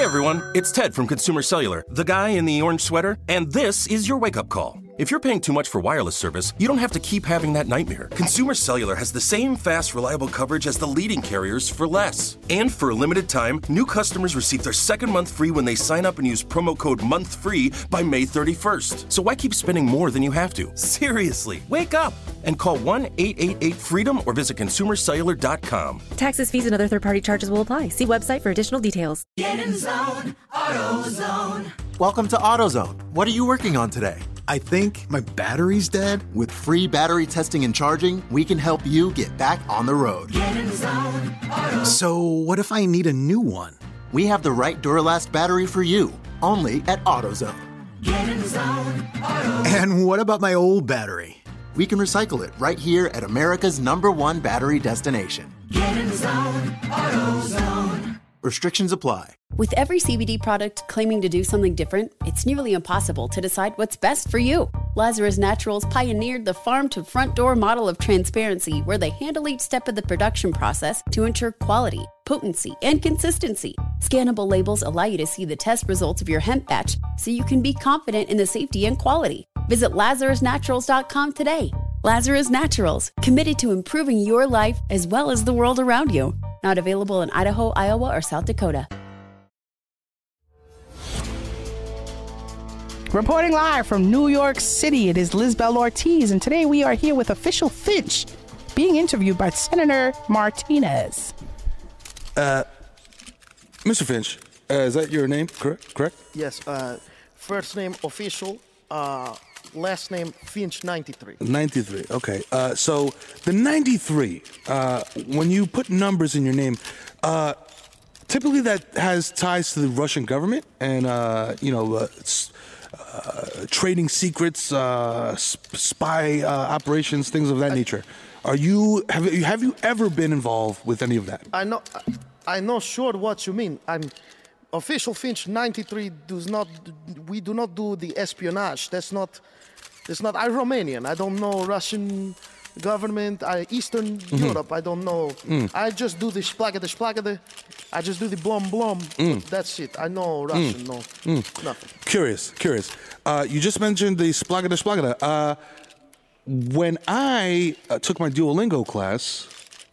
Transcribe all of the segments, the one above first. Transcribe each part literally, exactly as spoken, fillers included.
Hey everyone, it's Ted from Consumer Cellular, the guy in the orange sweater, and this is your wake-up call. If you're paying too much for wireless service, you don't have to keep having that nightmare. Consumer Cellular has the same fast, reliable coverage as the leading carriers for less. And for a limited time, new customers receive their second month free when they sign up and use promo code MONTHFREE by May thirty-first. So why keep spending more than you have to? Seriously, wake up and call one eight eight eight FREEDOM or visit consumer cellular dot com. Taxes, fees, and other third-party charges will apply. See website for additional details. Get in zone, AutoZone. Welcome to AutoZone. What are you working on today? I think my battery's dead. With free battery testing and charging, we can help you get back on the road. Get in zone, AutoZone. So what if I need a new one? We have the right Duralast battery for you, only at AutoZone. Get in zone, AutoZone. And what about my old battery? We can recycle it right here at America's number one battery destination. Get in zone, AutoZone. Restrictions apply. With every C B D product claiming to do something different, it's nearly impossible to decide what's best for you. Lazarus Naturals pioneered the farm-to-front-door model of transparency, where they handle each step of the production process to ensure quality, potency, and consistency. Scannable labels allow you to see the test results of your hemp batch, so you can be confident in the safety and quality. Visit lazarus naturals dot com today. Lazarus Naturals, committed to improving your life as well as the world around you. Not available in Idaho, Iowa, or South Dakota. Reporting live from New York City, it is Lizbel Ortiz, and today we are here with Official Finch, being interviewed by Senator Martinez. Uh, Mister Finch, uh, is that your name, correct? Correct? Yes, uh, first name Official, uh, last name Finch ninety-three. ninety-three, okay. Uh, so the ninety-three, uh, when you put numbers in your name, uh, typically that has ties to the Russian government and, uh, you know, uh, uh, trading secrets, uh, spy uh, operations, things of that I, nature. Are you have you have you ever been involved with any of that? I know, I know sure what you mean. I'm Official Finch ninety-three does not. We do not do the espionage. That's not. That's not. I'm Romanian. I don't know Russian government. I Eastern mm-hmm. Europe. I don't know. Mm. I just do the splagada splagada. I just do the blom blom. Mm. That's it. I know Russian. Mm. No, mm. nothing. Curious, curious. Uh, you just mentioned the splagada splagada. Uh, when I uh, took my Duolingo class,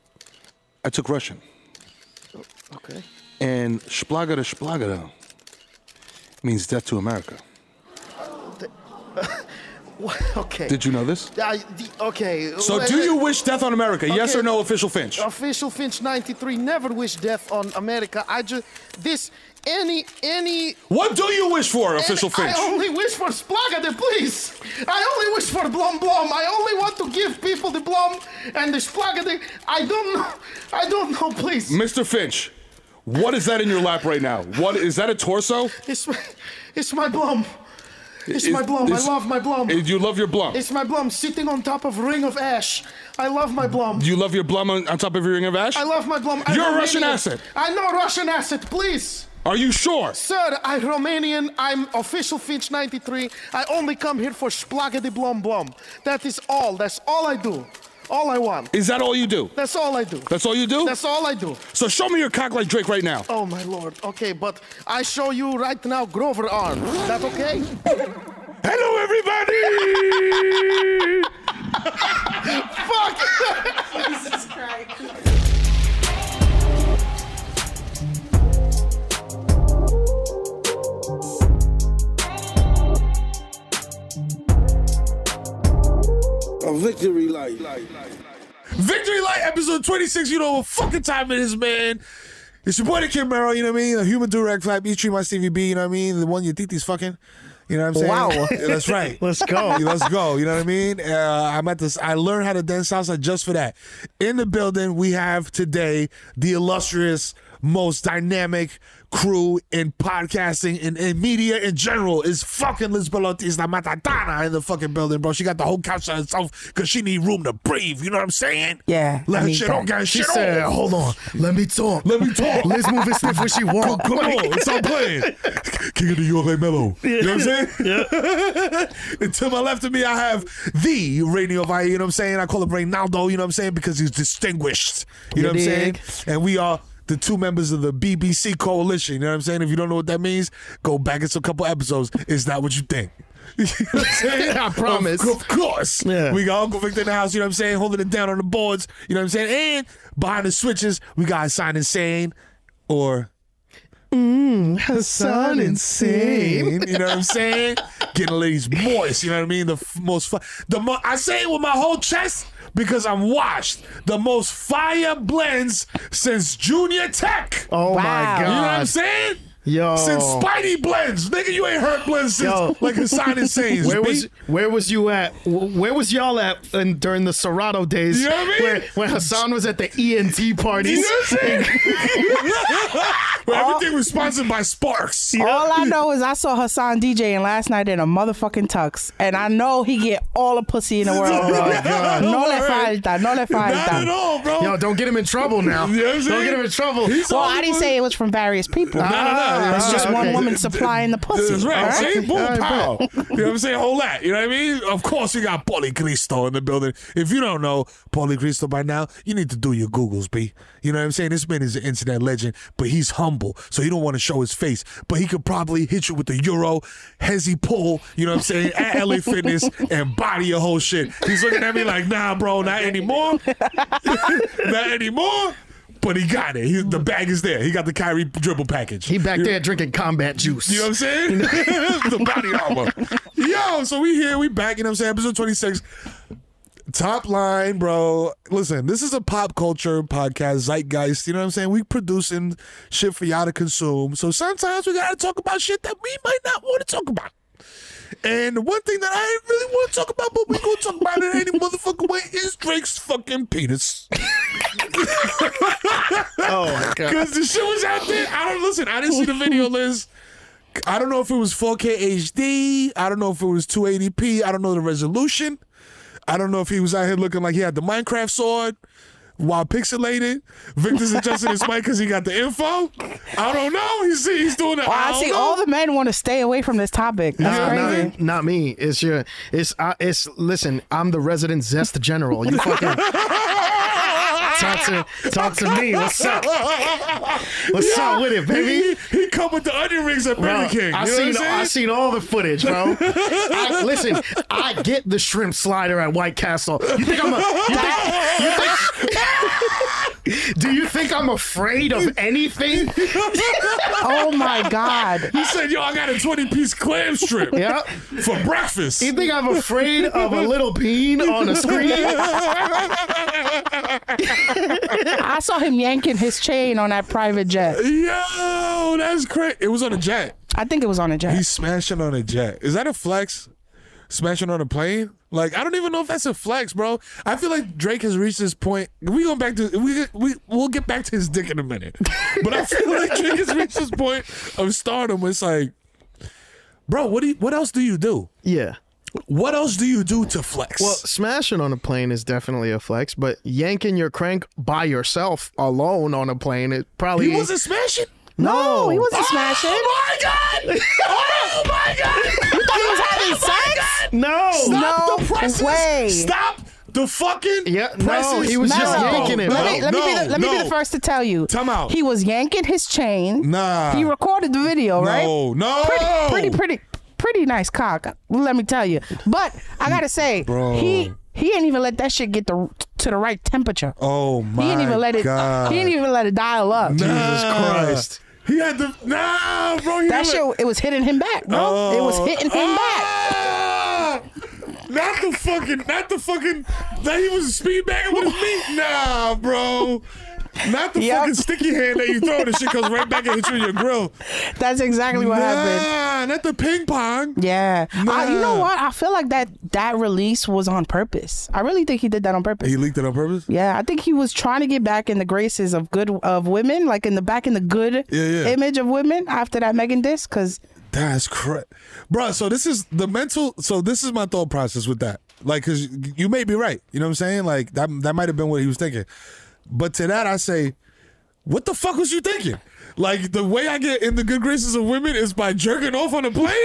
I took Russian. Okay. And splagada splagada means death to America. The, uh, okay. Did you know this? Uh, the, okay. So do you wish death on America? Okay. Yes or no, Official Finch? Official Finch ninety-three never wish death on America. I just, this, any, any... What do you wish for, Official any, Finch? I only wish for splagada, please. I only wish for blom blom. I only want to give people the blom and the splagada. I don't know. I don't know, please. Mister Finch, what is that in your lap right now? What is that a torso? It's my, it's my blom. It's is, my blom. is, I love my blom. You love your blom? It's my blom sitting on top of ring of ash. I love my blom. Do you love your blom on, on top of your ring of ash? I love my blom. You're I'm a Russian Romanian. asset. I know Russian asset, please. Are you sure? Sir, I'm Romanian. I'm Official Finch ninety-three. I only come here for splagada blom blom. That is all. That's all I do. All I want. Is that all you do? That's all I do. That's all you do? That's all I do. So show me your cock like Drake right now. Oh, my Lord. Okay, but I show you right now Grover arm. Is that okay? Hello, everybody! Fuck! Jesus Christ. A Victory Light. Victory Light, episode twenty-six. You know what fucking time it is, man. It's your boy, the Kid Mero, you know what I mean? The human direct flat, B three, my Stevie B, you know what I mean? The one your titi's fucking. You know what I'm saying? Wow. Yeah, that's right. Let's go. Let's go. You know what I mean? Uh, I'm at this. I learned how to dance salsa just for that. In the building, we have today the illustrious, most dynamic crew in podcasting and in media in general is fucking Lizbel Ortiz La Matadana in the fucking building, bro. She got the whole couch to herself because she need room to breathe. You know what I'm saying? Yeah. Let I her need shit that. on, guys. She Shit said, on. hold on, let me talk. Let me talk. Liz move and sniff when she walk. Come on, stop playing. King of New York, like Mello. You know what I'm saying? Yeah. And to my left of me, I have the Radio Valle, you know what I'm saying? I call him Reynaldo, you know what I'm saying? Because he's distinguished. You, you know what I'm saying? And we are the two members of the B B C coalition. You know what I'm saying? If you don't know what that means, go back into a couple episodes. It's not what you think. You know what I'm saying? I promise. Of, of course. Yeah. We got Uncle Victor in the house, you know what I'm saying, holding it down on the boards, you know what I'm saying? And behind the switches, we got Hassan Insane or Mm, Hassan Insane. You know what I'm saying? Getting ladies moist, you know what I mean? The f- most fun. The mo- I say it with my whole chest because I'm washed. The most fire blends since Junior Tech. Oh Wow. my God. You know what I'm saying? Yo. Since Spidey blends, nigga, you ain't heard blends since Yo. like Hassan Insane. Where was where was you at? Where was y'all at in, during the Serato days? You know what I mean? Where, when Hassan was at the E N T parties. You know what I'm saying? Where everything was sponsored by Sparks. All I know is I saw Hassan DJing last night in a motherfucking tux, and I know he get all the pussy in the world, bro. Oh, God. No le falta, no le Not falta. at all, bro. Yo, don't get him in trouble now. You know what I'm Don't saying? get him in trouble. He's Well, all I didn't the- say it was from various people. No, no, no. It's just Ah, one okay. woman supplying the pussy. That's right. all right? See? Boom, All right, pow. You know what I'm saying? Whole lot. You know what I mean? Of course, we got Paulie Cristo in the building. If you don't know Paulie Cristo by now, you need to do your Googles, B. You know what I'm saying? This man is an internet legend, but he's humble, so he don't want to show his face. But he could probably hit you with the Euro, Hezzy pull, you know what I'm saying, at L A Fitness and body your whole shit. He's looking at me like, nah, bro, not anymore. Not anymore. But he got it. He, the bag is there. He got the Kyrie dribble package. He back You- there drinking combat juice. You know what I'm saying? The body armor. Yo, so we here, we back, you know what I'm saying? Episode twenty-six. Top line, bro. Listen, this is a pop culture podcast, Zeitgeist. You know what I'm saying? We producing shit for y'all to consume. So sometimes we gotta talk about shit that we might not want to talk about. And one thing that I ain't really want to talk about, but we gonna talk about it any motherfucking way, is Drake's fucking penis. Oh my God. Because the shit was out there. I don't listen. I didn't see the video, Liz. I don't know if it was four K H D. I don't know if it was two eighty p. I don't know the resolution. I don't know if he was out here looking like he had the Minecraft sword while pixelated. Victor's adjusting his mic because he got the info. I don't know. He's he's doing it. Oh, I I don't see. know. All the men want to stay away from this topic. That's Nah, crazy. not, not me. It's your. It's. Uh, it's. Listen, I'm the resident zest general. You fucking talk to talk to me. What's up? What's Yeah, up with it, baby? He, he come with the onion rings at Burger Bro, King. I You know seen. what I'm I saying? seen all the footage, bro. I, listen, I get the shrimp slider at White Castle. You think I'm a? You think, you think, do you think I'm afraid of anything? Oh my God. He said, yo, I got a twenty-piece clam strip Yep. for breakfast. You think I'm afraid of a little bean on a screen? I saw him yanking his chain on that private jet. Yo, that's crazy. It was on a jet. I think it was on a jet. He's smashing on a jet. Is that a flex? Smashing on a plane? Like, I don't even know if that's a flex, bro. I feel like Drake has reached this point. We going back to we we we'll get back to his dick in a minute. But I feel like Drake has reached this point of stardom where it's like, bro, what do you, what else do you do? Yeah. What else do you do to flex? Well, smashing on a plane is definitely a flex, but yanking your crank by yourself alone on a plane, it probably he wasn't smashing? No, he wasn't smashing. Oh my God! Oh my God! You thought he was having sex? No. Stop No the presses! way. Stop the fucking Yeah, no, presses! he was just No. yanking it, Let bro. me, let me, be, No, the, let me be no. the first to tell you. Time out. He was yanking his chain. Nah. He recorded the video, right? No, no. Pretty, pretty, pretty, pretty nice cock. Let me tell you. But I gotta say, Bro. he he didn't even let that shit get the to the right temperature. Oh my He didn't even let it. God. He didn't even let it dial up. Nah. Jesus Christ. He had the nah, bro. He That had shit, like- it was hitting him back, bro. It was hitting him back. Ah! Not the fucking, not the fucking, that he was speed bagging with his meat. Nah, bro. Not the Yep. fucking sticky hand that you throw. The shit goes right back and hits you in your grill. That's exactly what nah, happened. not the ping pong. Yeah. Nah. I, you know what? I feel like that that release was on purpose. I really think he did that on purpose. He leaked it on purpose? Yeah, I think he was trying to get back in the graces of good of women, like in the back in the good Yeah, yeah. image of women after that Megan diss, because That's correct. Bro, so this is the mental, so this is my thought process with that. Like, because you may be right. You know what I'm saying? Like, that that might have been what he was thinking. But to that, I say, what the fuck was you thinking? Like, the way I get in the good graces of women is by jerking off on a plane?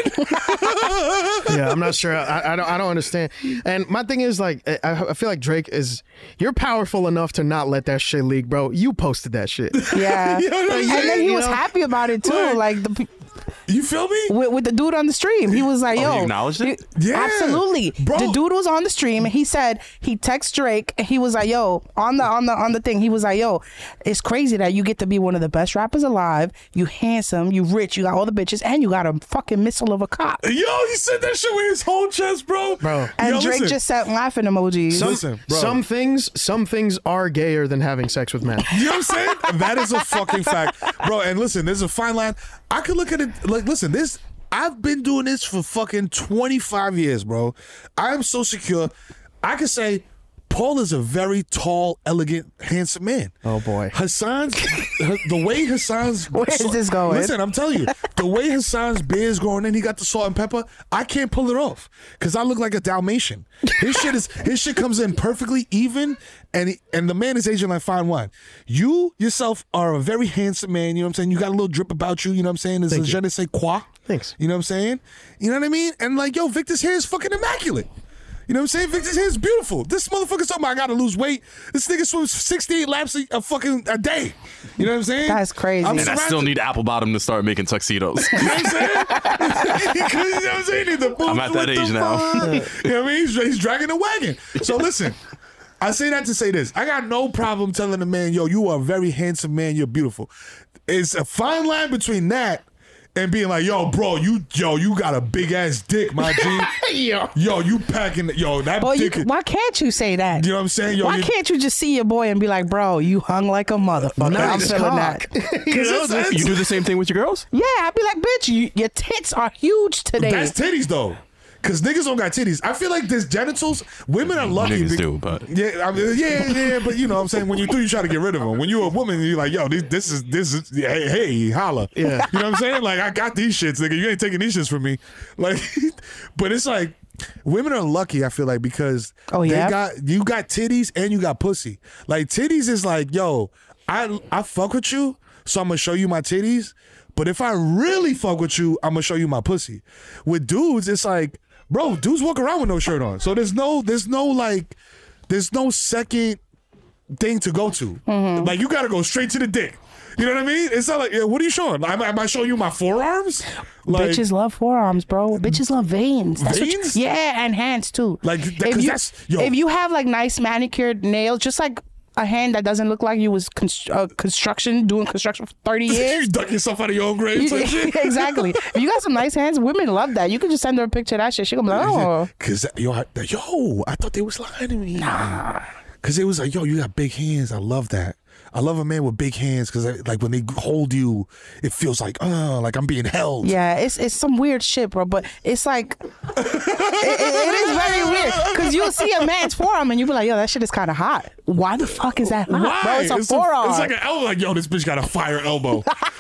Yeah, I'm not sure. I, I don't. I don't understand. And my thing is, like, I, I feel like Drake is. You're powerful enough to not let that shit leak, bro. You posted that shit. Yeah, You know what I'm and saying? then he You was know? happy about it too. Like- Like the. pe- You feel me? With, with the dude on the stream, he was like, Oh, "Yo, he acknowledged it? he- Yeah. absolutely." Bro. The dude was on the stream, and he said he texted Drake, and he was like, "Yo, on the on the on the thing, he was like, yo, it's crazy that you get to be one of the best rappers alive. You handsome, you rich, you got all the bitches, and you got a fucking missile of a cock." Yo, he said that shit with his whole chest, bro. Bro. And Yo, Drake listen. just sent laughing emojis. Some, Listen, bro. some things, some things are gayer than having sex with men. You know what I'm saying? That is a fucking fact. Bro, and listen, there's a fine line. I could look at it like, listen, this, I've been doing this for fucking twenty-five years, bro. I'm so secure. I could say Paul is a very tall, elegant, handsome man. Oh, boy. Hassan's, the way Hassan's... Where is this going? Listen, I'm telling you, the way Hassan's beard's growing in, he got the salt and pepper, I can't pull it off because I look like a Dalmatian. His shit is his shit comes in perfectly even, and he, and the man is aging like fine wine. You yourself are a very handsome man, you know what I'm saying? You got a little drip about you, you know what I'm saying? There's Thank a you. je ne sais quoi. Thanks. You know what I'm saying? You know what I mean? And like, yo, Victor's hair is fucking immaculate. You know what I'm saying? Victor's hair is beautiful. This motherfucker's talking about I gotta lose weight. This nigga swims sixty-eight laps a, a fucking a day. You know what I'm saying? That's crazy. I'm And I still surrounded- need Apple Bottom to start making tuxedos. You know what I'm saying? Because, you know what I'm saying? The I'm at that what the age now. fuck? You know what I mean? He's, he's dragging the wagon. So listen, I say that to say this. I got no problem telling a man, yo, you are a very handsome man. You're beautiful. It's a fine line between that and being like, yo, bro, you, yo, you got a big ass dick, my G. Yo. Yo, you packing, yo, that Boy, you, dick. is- why can't you say that? You know what I'm saying? Yo, why you- can't you just see your boy and be like, "Bro, you hung like a motherfucker"? I'm Nice feeling cock. that. You know, Cause it's- You do the same thing with your girls? Yeah, I'd be like, "Bitch, you, your tits are huge today." That's titties though. Cause niggas don't got titties. I feel like there's genitals. Women are lucky. Niggas be- do, but- yeah, I mean, yeah, yeah. But you know, what I'm saying when you do, you try to get rid of them. When you're a woman, you're like, yo, this, this is this is hey, hey, holla. Yeah. You know what I'm saying? Like I got these shits, nigga. You ain't taking these shits from me. Like, but it's like women are lucky. I feel like because Oh, yeah? they got you got titties and you got pussy. Like titties is like, yo, I I fuck with you, so I'm gonna show you my titties. But if I really fuck with you, I'm gonna show you my pussy. With dudes, it's like, bro, dudes walk around with no shirt on. So there's no, there's no like, there's no second thing to go to. Mm-hmm. Like you gotta go straight to the dick. You know what I mean? It's not like, yeah, what are you showing? Am, I- am I showing you my forearms? Like, Bitches love forearms, bro. Bitches love veins. That's what you- Veins? yeah, and hands too. Like, that- 'cause if you, that's- yo. if you have like nice manicured nails, just like a hand that doesn't look like you was const- uh, construction doing construction for thirty you years. duck yourself out of your own grave. You- type shit. exactly. If you got some nice hands, women love that. You could just send her a picture of that shit. She gonna be like, oh. Cause yo, I, yo, I thought they was lying to me. Nah. Cause it was like, yo, you got big hands. I love that. I love a man with big hands because like when they hold you, it feels like, oh, like I'm being held. Yeah, it's it's some weird shit, bro. But it's like it, it, it is very weird because you'll see a man's forearm and you be like, yo, that shit is kind of hot. Why the fuck is that hot, Why? bro? It's a it's forearm. A, it's like an elbow. Like, yo, this bitch got a fire elbow.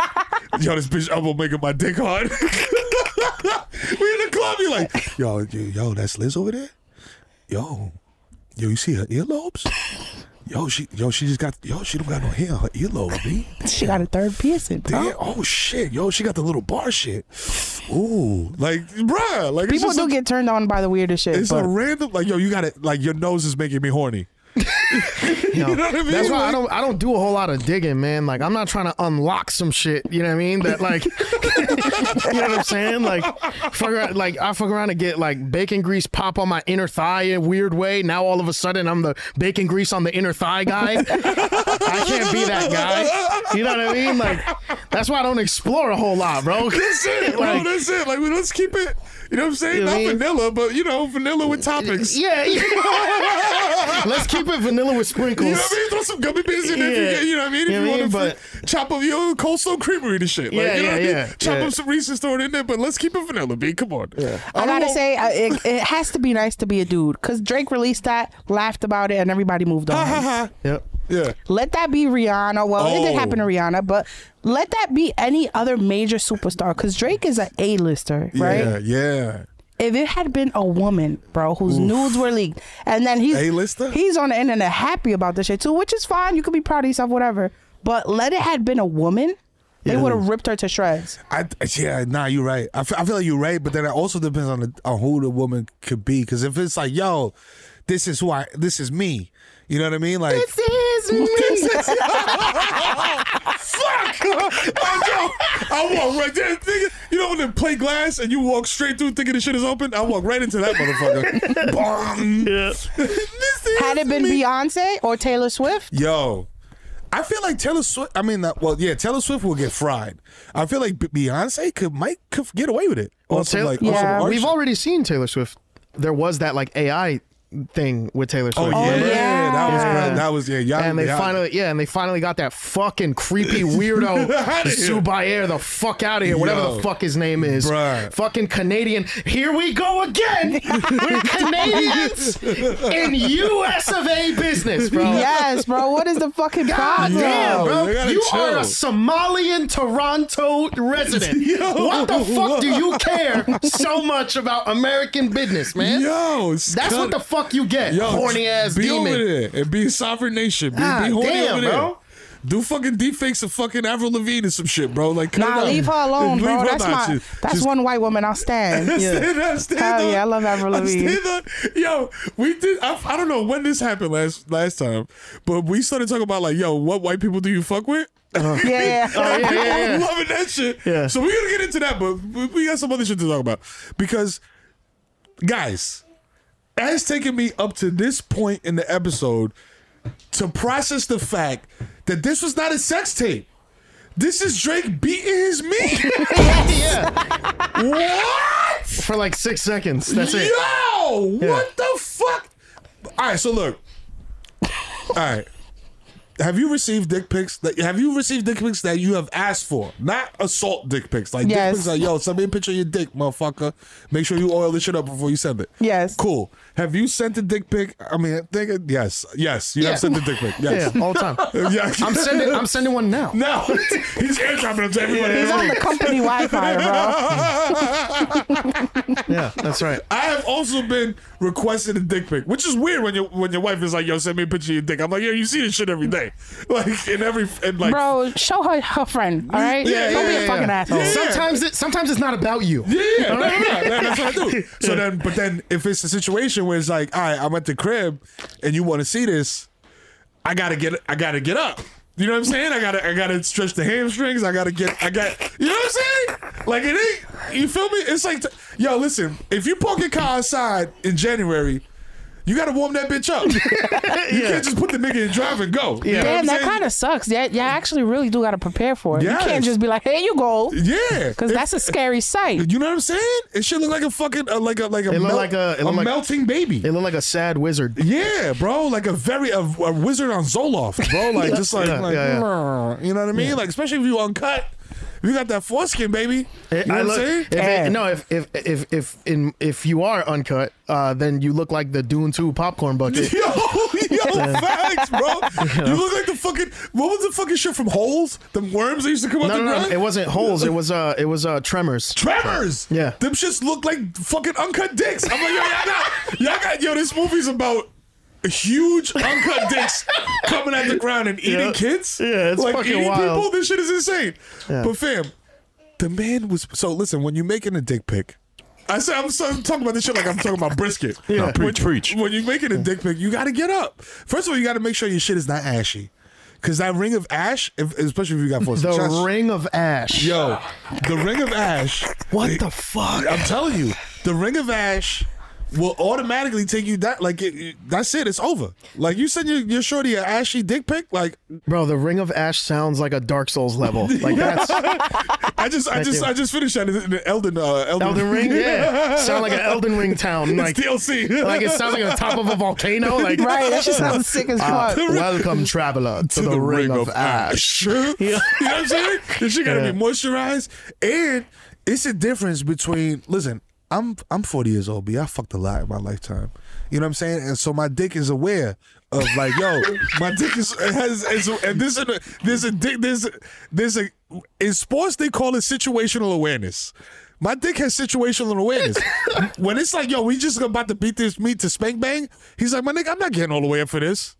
Yo, this bitch elbow making my dick hard. We in the club, you like, yo, yo, yo, that's Liz over there. Yo, yo, you see her earlobes? Yo, she, yo, she just got, yo, she don't got no hair on her earlobe, B. She got a third piercing. bro. Damn, oh shit, yo, she got the little bar shit. Ooh, like, bruh, like it's People just do a, get turned on by the weirdest shit. It's but a random, like, yo, you got it, like, your nose is making me horny. You know what I mean? That's why I Like- don't I don't do a whole lot of digging, man. Like I'm not trying to unlock some shit. You know what I mean? That like, you know what I'm saying? Like, fuck around, like I fuck around and get like bacon grease pop on my inner thigh in a weird way. Now all of a sudden I'm the bacon grease on the inner thigh guy. I can't be that guy. You know what I mean? Like that's why I don't explore a whole lot, bro. That's it, bro. Like- That's it. Like, let's keep it. You know what I'm saying? You know Not what I mean? vanilla, but you know, vanilla with toppings. Yeah, yeah. Let's keep it vanilla with sprinkles. You know what I mean? Throw some gummy bears in there. If you, Yeah. get, you know what I mean? If You you, know what I want mean? to chop up your Cold Stone Creamery to shit. Like, Yeah, you know yeah, what I mean? yeah, Chop yeah. up some Reese's, throw it in there, but let's keep it vanilla, B. Come on. Yeah. I gotta say, uh, it, it has to be nice to be a dude because Drake released that, laughed about it, and everybody moved on. Ha ha ha. Yep. Yeah. Let that be Rihanna. Well, it did Oh. happen to Rihanna, but let that be any other major superstar because Drake is an A-lister, right? Yeah, yeah. If it had been a woman, bro, whose nudes were leaked, and then he's A-lister? he's on the internet happy about this shit too, which is fine. You could be proud of yourself, whatever. But let it had been a woman, they Yeah. would have ripped her to shreds. I yeah, nah, you're right. I feel, I feel like you're right, but then it also depends on the, on who the woman could be. Because if it's like, yo, this is who I, this is me. You know what I mean? Like This is me. Fuck! I, I walk right there. Nigga, you know when they play glass and you walk straight through thinking the shit is open? I walk right into that motherfucker. Bong. Yeah. Had it been me. Beyonce or Taylor Swift? Yo, I feel like Taylor Swift. I mean, uh, well, yeah, Taylor Swift will get fried. I feel like B- Beyonce could might could get away with it. Well, Also, Taylor, like, also Yeah. art we've shit. already seen Taylor Swift. There was that like A I thing with Taylor Oh Swift. yeah, remember? yeah. that was great. That was yeah. Y'all, And they y'all- finally, yeah, and they finally got that fucking creepy weirdo Outta here. Subayer the fuck out of here, whatever Yo. the fuck his name is. Bruh. Fucking Canadian. Here we go again with Canadians in U S of A business, bro. Yes, bro. What is the fucking God problem? damn, bro. they gotta You chill. are a Somalian Toronto resident. Yo. What the fuck do you care so much about American business, man? Yo, That's cut- what the fuck you get, Yo, horny ass be demon. over there and be a sovereign nation. Be, God be horny damn, over there. bro. Do fucking deep fakes of fucking Avril Lavigne and some shit, bro. Like, cut it Nah, out. leave her alone, Leave bro. her That's alone. my. She- That's she's- one white woman I'll stand. I Yeah. stand on- I stand Hell on- yeah, I love Avril I Lavigne. stand on- Yo, we did. I, I don't know when this happened last last time, but we started talking about like, yo, what white people do you fuck with? Yeah, yeah. Oh, yeah, People yeah, yeah. were loving that shit. Yeah. So we're gonna get into that, but we- we got some other shit to talk about because, guys, it has taken me up to this point in the episode to process the fact that this was not a sex tape. This is Drake beating his meat. yeah. What? For like six seconds. That's it. Yo, Yeah. what the fuck? All right, so look. All right. Have you received dick pics? That, have you received dick pics that you have asked for? Not assault dick pics. Like Yes. dick pics like, yo, send me a picture of your dick, motherfucker. Make sure you oil this shit up before you send it. Yes. Cool. Have you sent a dick pic? I mean, I think yes. Yes. You Yeah. have sent a dick pic. Yes. Yeah, all the time. Yeah. I'm sending. I'm sending one now. No. He's airdropping them to everybody. He's on the company Wi-Fi, bro. Yeah, that's right. I have also been requested a dick pic, which is weird when your when your wife is like, "Yo, send me a picture of your dick." I'm like, "Yeah, you see this shit every day, like in every and like." Bro, show her her friend, all right? Yeah, Don't yeah, be yeah, a fucking yeah. asshole. Yeah. Sometimes it. Sometimes it's not about you. Yeah, yeah, no, no, no, that's what I do. So then, but then if it's a situation where it's like, all right, I'm at the crib and you want to see this, I gotta get, I gotta get up. You know what I'm saying? I gotta, I gotta stretch the hamstrings. I gotta get, I got, you know what I'm saying? Like it ain't, you feel me? It's like, yo, listen, if you park your car outside in January, you gotta warm that bitch up. You Yeah. can't just put the nigga in drive and go. You know what Damn, I'm that saying? kind of sucks. Yeah, you actually really do got to prepare for it. Yes. You can't just be like, "Here you go," Yeah, because that's a scary sight. You know what I'm saying? It should look like a fucking uh, like a like a, It looked melt- like a- it a looked like- melting baby. It looked like a sad wizard. Yeah, bro, like a very a, a wizard on Zoloft, bro. Like just like, Yeah, like yeah, yeah. "Mrr," you know what I mean? Like especially if you uncut, if you got that foreskin, baby. You It- know I what look- I'm saying? If it, no, if if if if in if you are uncut, uh, then you look like the Dune two popcorn bucket. Yo, yo, facts, bro. You look like the fucking what was the fucking shit from Holes? The worms that used to come out No, the no, no, ground. it wasn't holes. It was uh, it was uh, tremors. Tremors. Yeah. Them shits look like fucking uncut dicks. I'm like, yo, y'all got, y'all got, yo, this movie's about huge uncut dicks coming at the ground and eating Yeah. kids. Yeah, it's like fucking eating wild. people. This shit is insane. Yeah. But fam, the man was so. Listen, when you're making a dick pic. I said I'm, so, I'm talking about this shit like I'm talking about brisket. Yeah. No, preach, when, preach. When you're making a dick pic, you got to get up. First of all, you got to make sure your shit is not ashy, because that ring of ash, if, especially if you got four The shots- ring of ash. Yo, the ring of ash. What the fuck? I'm telling you, the ring of ash will automatically take you that. Like it, it- that's it. It's over. Like you send your, your shorty an ashy dick pic. Like Bro, the ring of ash sounds like a Dark Souls level. Like that's I just, I That just, thing. I just finished that in the Elden, uh, Elden, Elden Ring. Yeah, sound like an Elden Ring town. Like It's D L C. like it sounds like on top of a volcano. Like Right, that shit sounds sick as Uh, fuck. welcome, traveler, to, the, ring, of, ash. You know what I'm saying? This shit gotta Yeah. be moisturized, and it's a difference between. Listen, I'm I'm forty years old, B. I fucked a lot in my lifetime. You know what I'm saying? And so my dick is aware of like, yo, my dick is has is, and this is a, there's a dick there's a, there's a in sports they call it situational awareness. My dick has situational awareness. When it's like, yo, we just about to beat this meat to spank bang, he's like, my nigga, I'm not getting all the way up for this.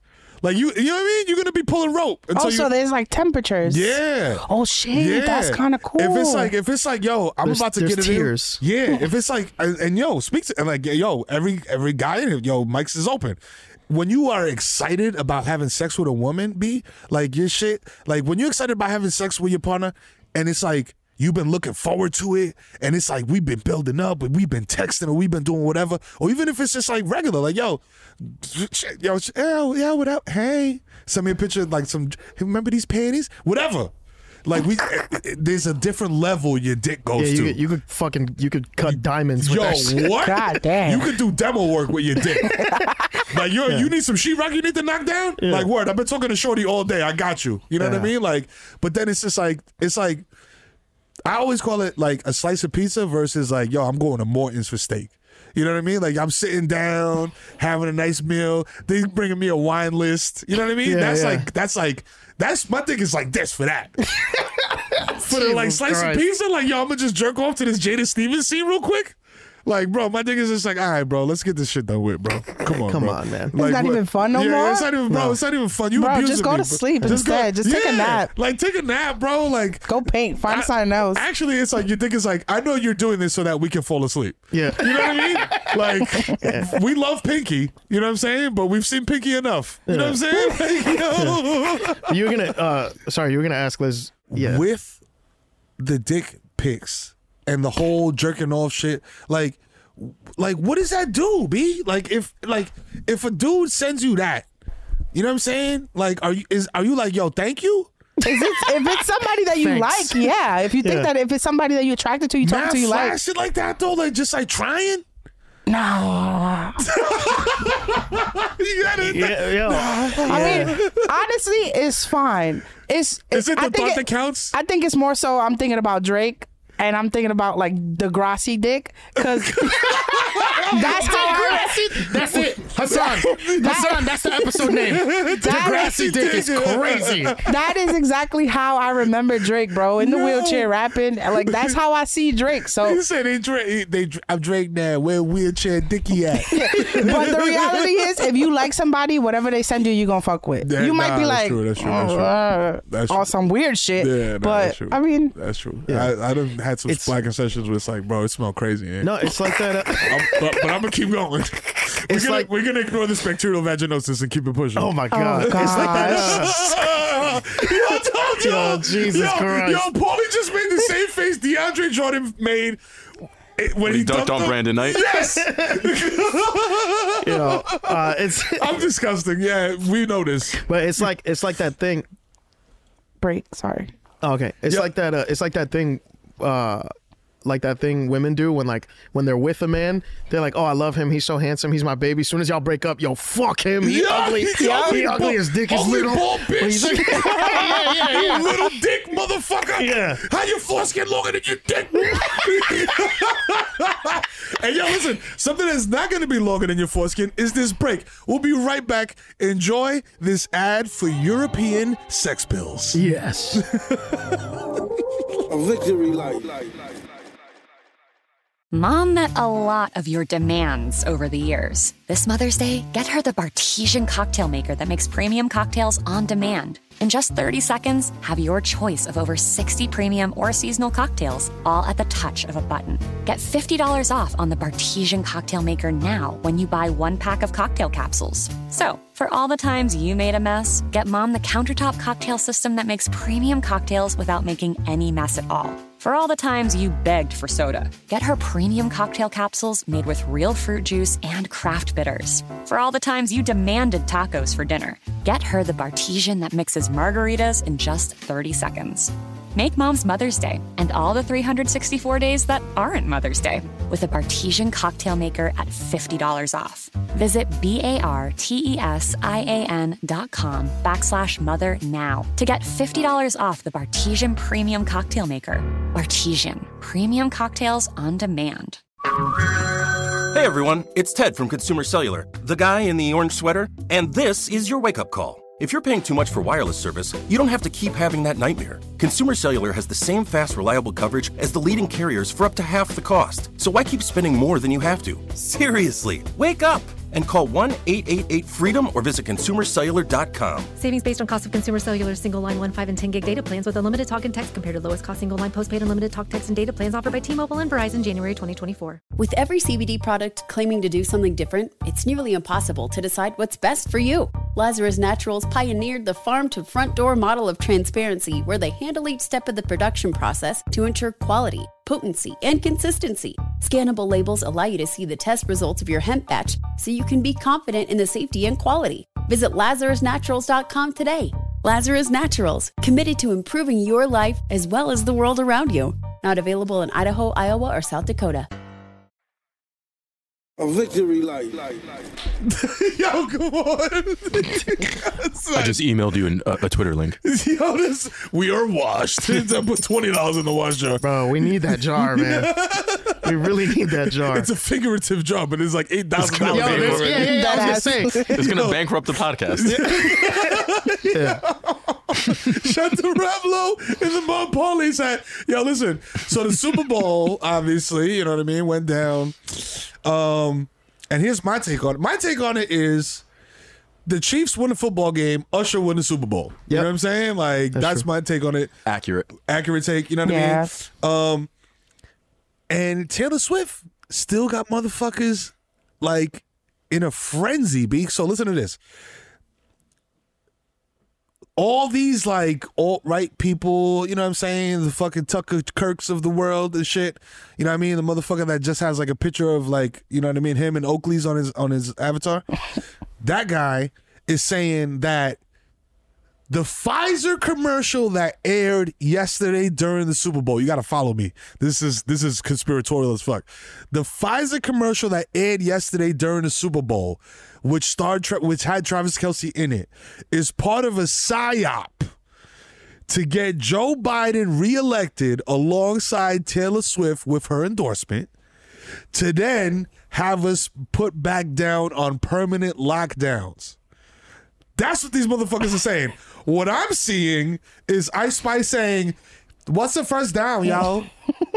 Like you, you know what I mean? You're gonna be pulling rope until Oh, so you. there's like temperatures. Yeah. Oh shit, Yeah. that's kind of cool. If it's like, if it's like, yo, I'm There's- about to there's get it tiers. in. Yeah. If it's like, and, and yo, speak to and like, yo, every every guy in it, yo, Mike's is open. When you are excited about having sex with a woman, B, like your shit, like when you're excited about having sex with your partner, and it's like you've been looking forward to it, and it's like we've been building up, and we've been texting, or we've been doing whatever, or even if it's just like regular, like yo, yo, yeah, yeah, whatever. Hey, send me a picture, like some. Hey, remember these panties? Whatever. Like we, there's a different level your dick goes Yeah, you, to. could, you could fucking you could cut diamonds. With Yo, that shit. what? God damn. You could do demo work with your dick. Like, yo, Yeah. you need some sheetrock you need to knock down? Yeah. Like, word, I've been talking to Shorty all day. I got you. You know what I Yeah. mean? Like, but then it's just like, it's like, I always call it like a slice of pizza versus like, yo, I'm going to Morton's for steak. You know what I mean? Like, I'm sitting down, having a nice meal. They bringing me a wine list. You know what I mean? Yeah, that's yeah. like, that's like, that's, my thing is like this for that. For the like Jesus slice Christ. of pizza, like, yo, I'm gonna just jerk off to this Jada Stevens scene real quick. Like, bro, my thing is just like, all right, bro, let's get this shit done with, bro. Come on, Come bro. on, man. It's Like, not what- even fun no yeah, more? it's not even, bro. No. It's not even fun. You Bro, abusing just go me, to bro. sleep go- instead. Just take a yeah. nap. Like, take a nap, bro. Like, Go paint. Find I- something else. Actually, it's like you think it's like I know you're doing this so that we can fall asleep. Yeah. You know what I mean? Like we love Pinky. You know what I'm saying? But we've seen Pinky enough. You know what I'm saying? Like, yo. You were gonna. Uh, sorry, you were gonna ask Liz. Yeah. With the dick pics and the whole jerking off shit, like, like what does that do, B? Like if like if a dude sends you that, you know what I'm saying? Like, are you is are you like, yo, thank you? Is it, if it's somebody that you Thanks. like, yeah. If you think Yeah. that if it's somebody that you're attracted to, you talk Mad to, you like. flash shit like that though, like just like trying. No. You gotta, Yeah, yo. I mean, honestly, it's fine. It's, Is it I the think thought that counts? I think it's more so I'm thinking about Drake and I'm thinking about like Degrassi dick because that's how I That's it, Hassan. Hassan, that's the episode name. Degrassi dick is crazy. That is exactly how I remember Drake, bro, in the No. wheelchair rapping. Like that's how I see Drake. So, He said they Drake. They I'm Drake now. Where wheelchair Dickie at? but the reality is, if you like somebody, whatever they send you, you gonna fuck with. Yeah, you might nah, be that's like, true, that's true, that's oh, true. uh, That's on true. some weird shit. Yeah, nah, but that's true. I mean, That's true. Yeah. I I done had some It's- black sessions where it's like, bro, it smell crazy. Eh? No, it's like that. Uh, I'm, but, but I'm gonna keep going. We're It's gonna like- we're gonna ignore this bacterial vaginosis and keep it pushing. oh my god. It's like that. Uh, yo, told you. Yo, Jesus yo, Christ. Yo, Paulie just made the same face DeAndre Jordan made it- when he he dunked dunked on him. Brandon Knight? Yes. you know, uh, it's I'm disgusting. Yeah, we know this. but it's like it's like that thing. break. Sorry. Okay, it's Yeah. like that. Uh, it's like that thing. Uh, like that thing women do when like when they're with a man, they're like, "Oh, I love him. He's so handsome. He's my baby." As soon as y'all break up, yo, fuck him. He Yeah, ugly. he's He ugly, ugly. bald- His dick is ugly little. bald bitch. He's like- yeah, yeah, yeah. You little dick motherfucker. Yeah. How your foreskin longer than your dick? And yo, listen, something that's not going to be longer than your foreskin is this break. We'll be right back. Enjoy this ad for European sex pills. Yes. A victory light. Mom met a lot of your demands over the years. This Mother's Day, get her the Bartesian cocktail maker that makes premium cocktails on demand. In just thirty seconds, have your choice of over sixty premium or seasonal cocktails, all at the touch of a button. Get fifty dollars off on the Bartesian cocktail maker now when you buy one pack of cocktail capsules. So, for all the times you made a mess, get Mom the countertop cocktail system that makes premium cocktails without making any mess at all. For all the times you begged for soda, get her premium cocktail capsules made with real fruit juice and craft bitters. For all the times you demanded tacos for dinner, get her the Bartesian that mixes margaritas in just thirty seconds. Make Mom's Mother's Day and all the three hundred sixty-four days that aren't Mother's Day with a Bartesian cocktail maker at fifty dollars off. Visit B-A-R-T-E-S-I-A-N dot com backslash mother now to get fifty dollars off the Bartesian Premium Cocktail Maker. Bartesian, premium cocktails on demand. Hey everyone, it's Ted from Consumer Cellular, the guy in the orange sweater, and this is your wake-up call. If you're paying too much for wireless service, you don't have to keep having that nightmare. Consumer Cellular has the same fast, reliable coverage as the leading carriers for up to half the cost. So why keep spending more than you have to? Seriously, wake up! and call one eight eight eight freedom or visit consumer cellular dot com. Savings based on cost of consumer cellular single line one, five, and ten gig data plans with unlimited talk and text compared to lowest cost single line postpaid unlimited talk, text, and data plans offered by T-Mobile and Verizon January twenty twenty-four. With every C B D product claiming to do something different, it's nearly impossible to decide what's best for you. Lazarus Naturals pioneered the farm to front door model of transparency where they handle each step of the production process to ensure quality, potency, and consistency. Scannable labels allow you to see the test results of your hemp batch so you can be confident in the safety and quality. Visit lazarus naturals dot com today. Lazarus Naturals, committed to improving your life as well as the world around you. Not available in Idaho, Iowa, or South Dakota. A victory light. Yo, come on. I just emailed you an, uh, a Twitter link. Yo, this, we are washed. I put twenty dollars in the wash jar. Bro, we need that jar, man. We really need that jar. It's a figurative jar, but it's like eight thousand dollars. Yo, this, yeah, yeah, yeah, I was going to say. It's going to bankrupt the podcast. Yeah. Shut the Ravlo in the Mom Parlay said, yo, listen. So the Super Bowl, obviously, you know what I mean, went down. Um, and here's my take on it. My take on it is the Chiefs win the football game, Usher win the Super Bowl. You Yep. know what I'm saying? Like, that's, That's my take on it. Accurate. Accurate take, you know what Yeah. I mean? Um, and Taylor Swift still got motherfuckers, like, in a frenzy, B. So listen to this. All these, like, alt-right people, you know what I'm saying? The fucking Tucker Kirks of the world and shit. You know what I mean? The motherfucker that just has, like, a picture of, like, you know what I mean? Him and Oakley's on his on his avatar. That guy is saying that the Pfizer commercial that aired yesterday during the Super Bowl, you got to follow me. This is this is conspiratorial as fuck. The Pfizer commercial that aired yesterday during the Super Bowl, which starred, which had Travis Kelce in it, is part of a psyop to get Joe Biden reelected alongside Taylor Swift with her endorsement, to then have us put back down on permanent lockdowns. That's what these motherfuckers are saying. What I'm seeing is Ice Spice saying, what's the first down, y'all?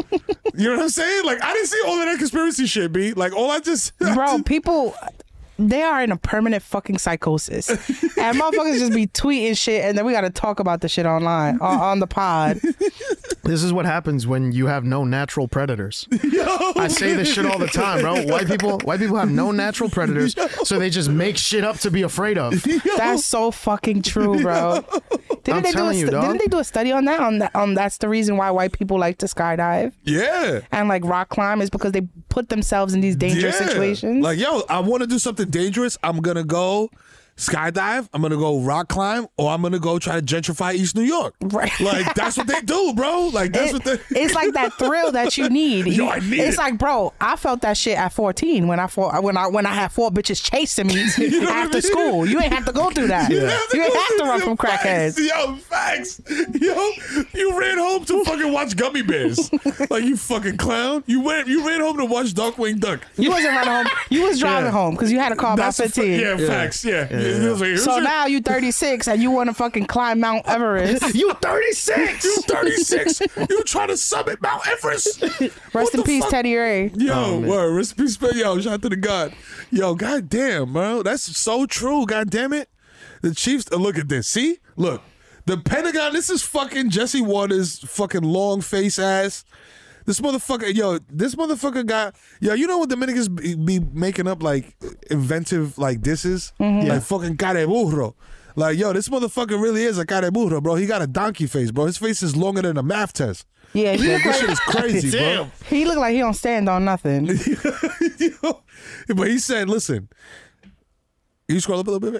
You know what I'm saying? Like, I didn't see all of that conspiracy shit, B. Like, all I just... Bro, people... They are in a permanent fucking psychosis. And motherfuckers just be tweeting shit, and then we got to talk about the shit online, on, on the pod. This is what happens when you have no natural predators. Yo, I say this shit all the time, bro. White people white people have no natural predators, so they just make shit up to be afraid of. That's so fucking true, bro. Didn't I'm they do a, telling you, stu- dog. Didn't they do a study on that? On that, um, that's the reason why white people like to skydive Yeah. and like rock climb is because they put themselves in these dangerous Yeah. situations. Like, yo, I want to do something dangerous. I'm going to go skydive. I'm going to go rock climb, or I'm going to go try to gentrify East New York. Right. Like, that's what they do, bro. Like, that's It- what they... it's like that thrill that you need. Yo, You- I need it's it. like, bro, I felt that shit at fourteen when I fought, when I when I had four bitches chasing me You know what I after mean? school. You ain't have to go through that. You ain't have to run from crackheads. Yo, facts. Yo, you ran home to fucking watch Gummy Bears. Like, you fucking clown. You went. You ran home to watch Darkwing Duck. You wasn't running home. You was driving Yeah. home because you had a car about That's a fu- fifteen. yeah, facts. Yeah. Yeah. It was like, here's So your- now you thirty-six and you want to fucking climb Mount Everest. You thirty-six. You thirty-six. You trying to summit Mount Everest. Rest in peace, Teddy Ray. Yo, Oh, man. word, rest in peace, man. Yo, shout out to the God. Yo, goddamn, bro. That's so true. God damn it. The Chiefs, uh, look at this. See? Look. The Pentagon, this is fucking Jesse Waters' fucking long face ass. This motherfucker, yo, this motherfucker got, yo, you know what Dominicans be, be making up, like, inventive, like, disses? Mm-hmm. Like, fucking care burro. Like, yo, this motherfucker really is a care burro, bro. He got a donkey face, bro. His face is longer than a math test. Yeah, he Like, look this shit like, is crazy, bro. he look like he don't stand on nothing. Yo, but he said, listen, you scroll up a little bit.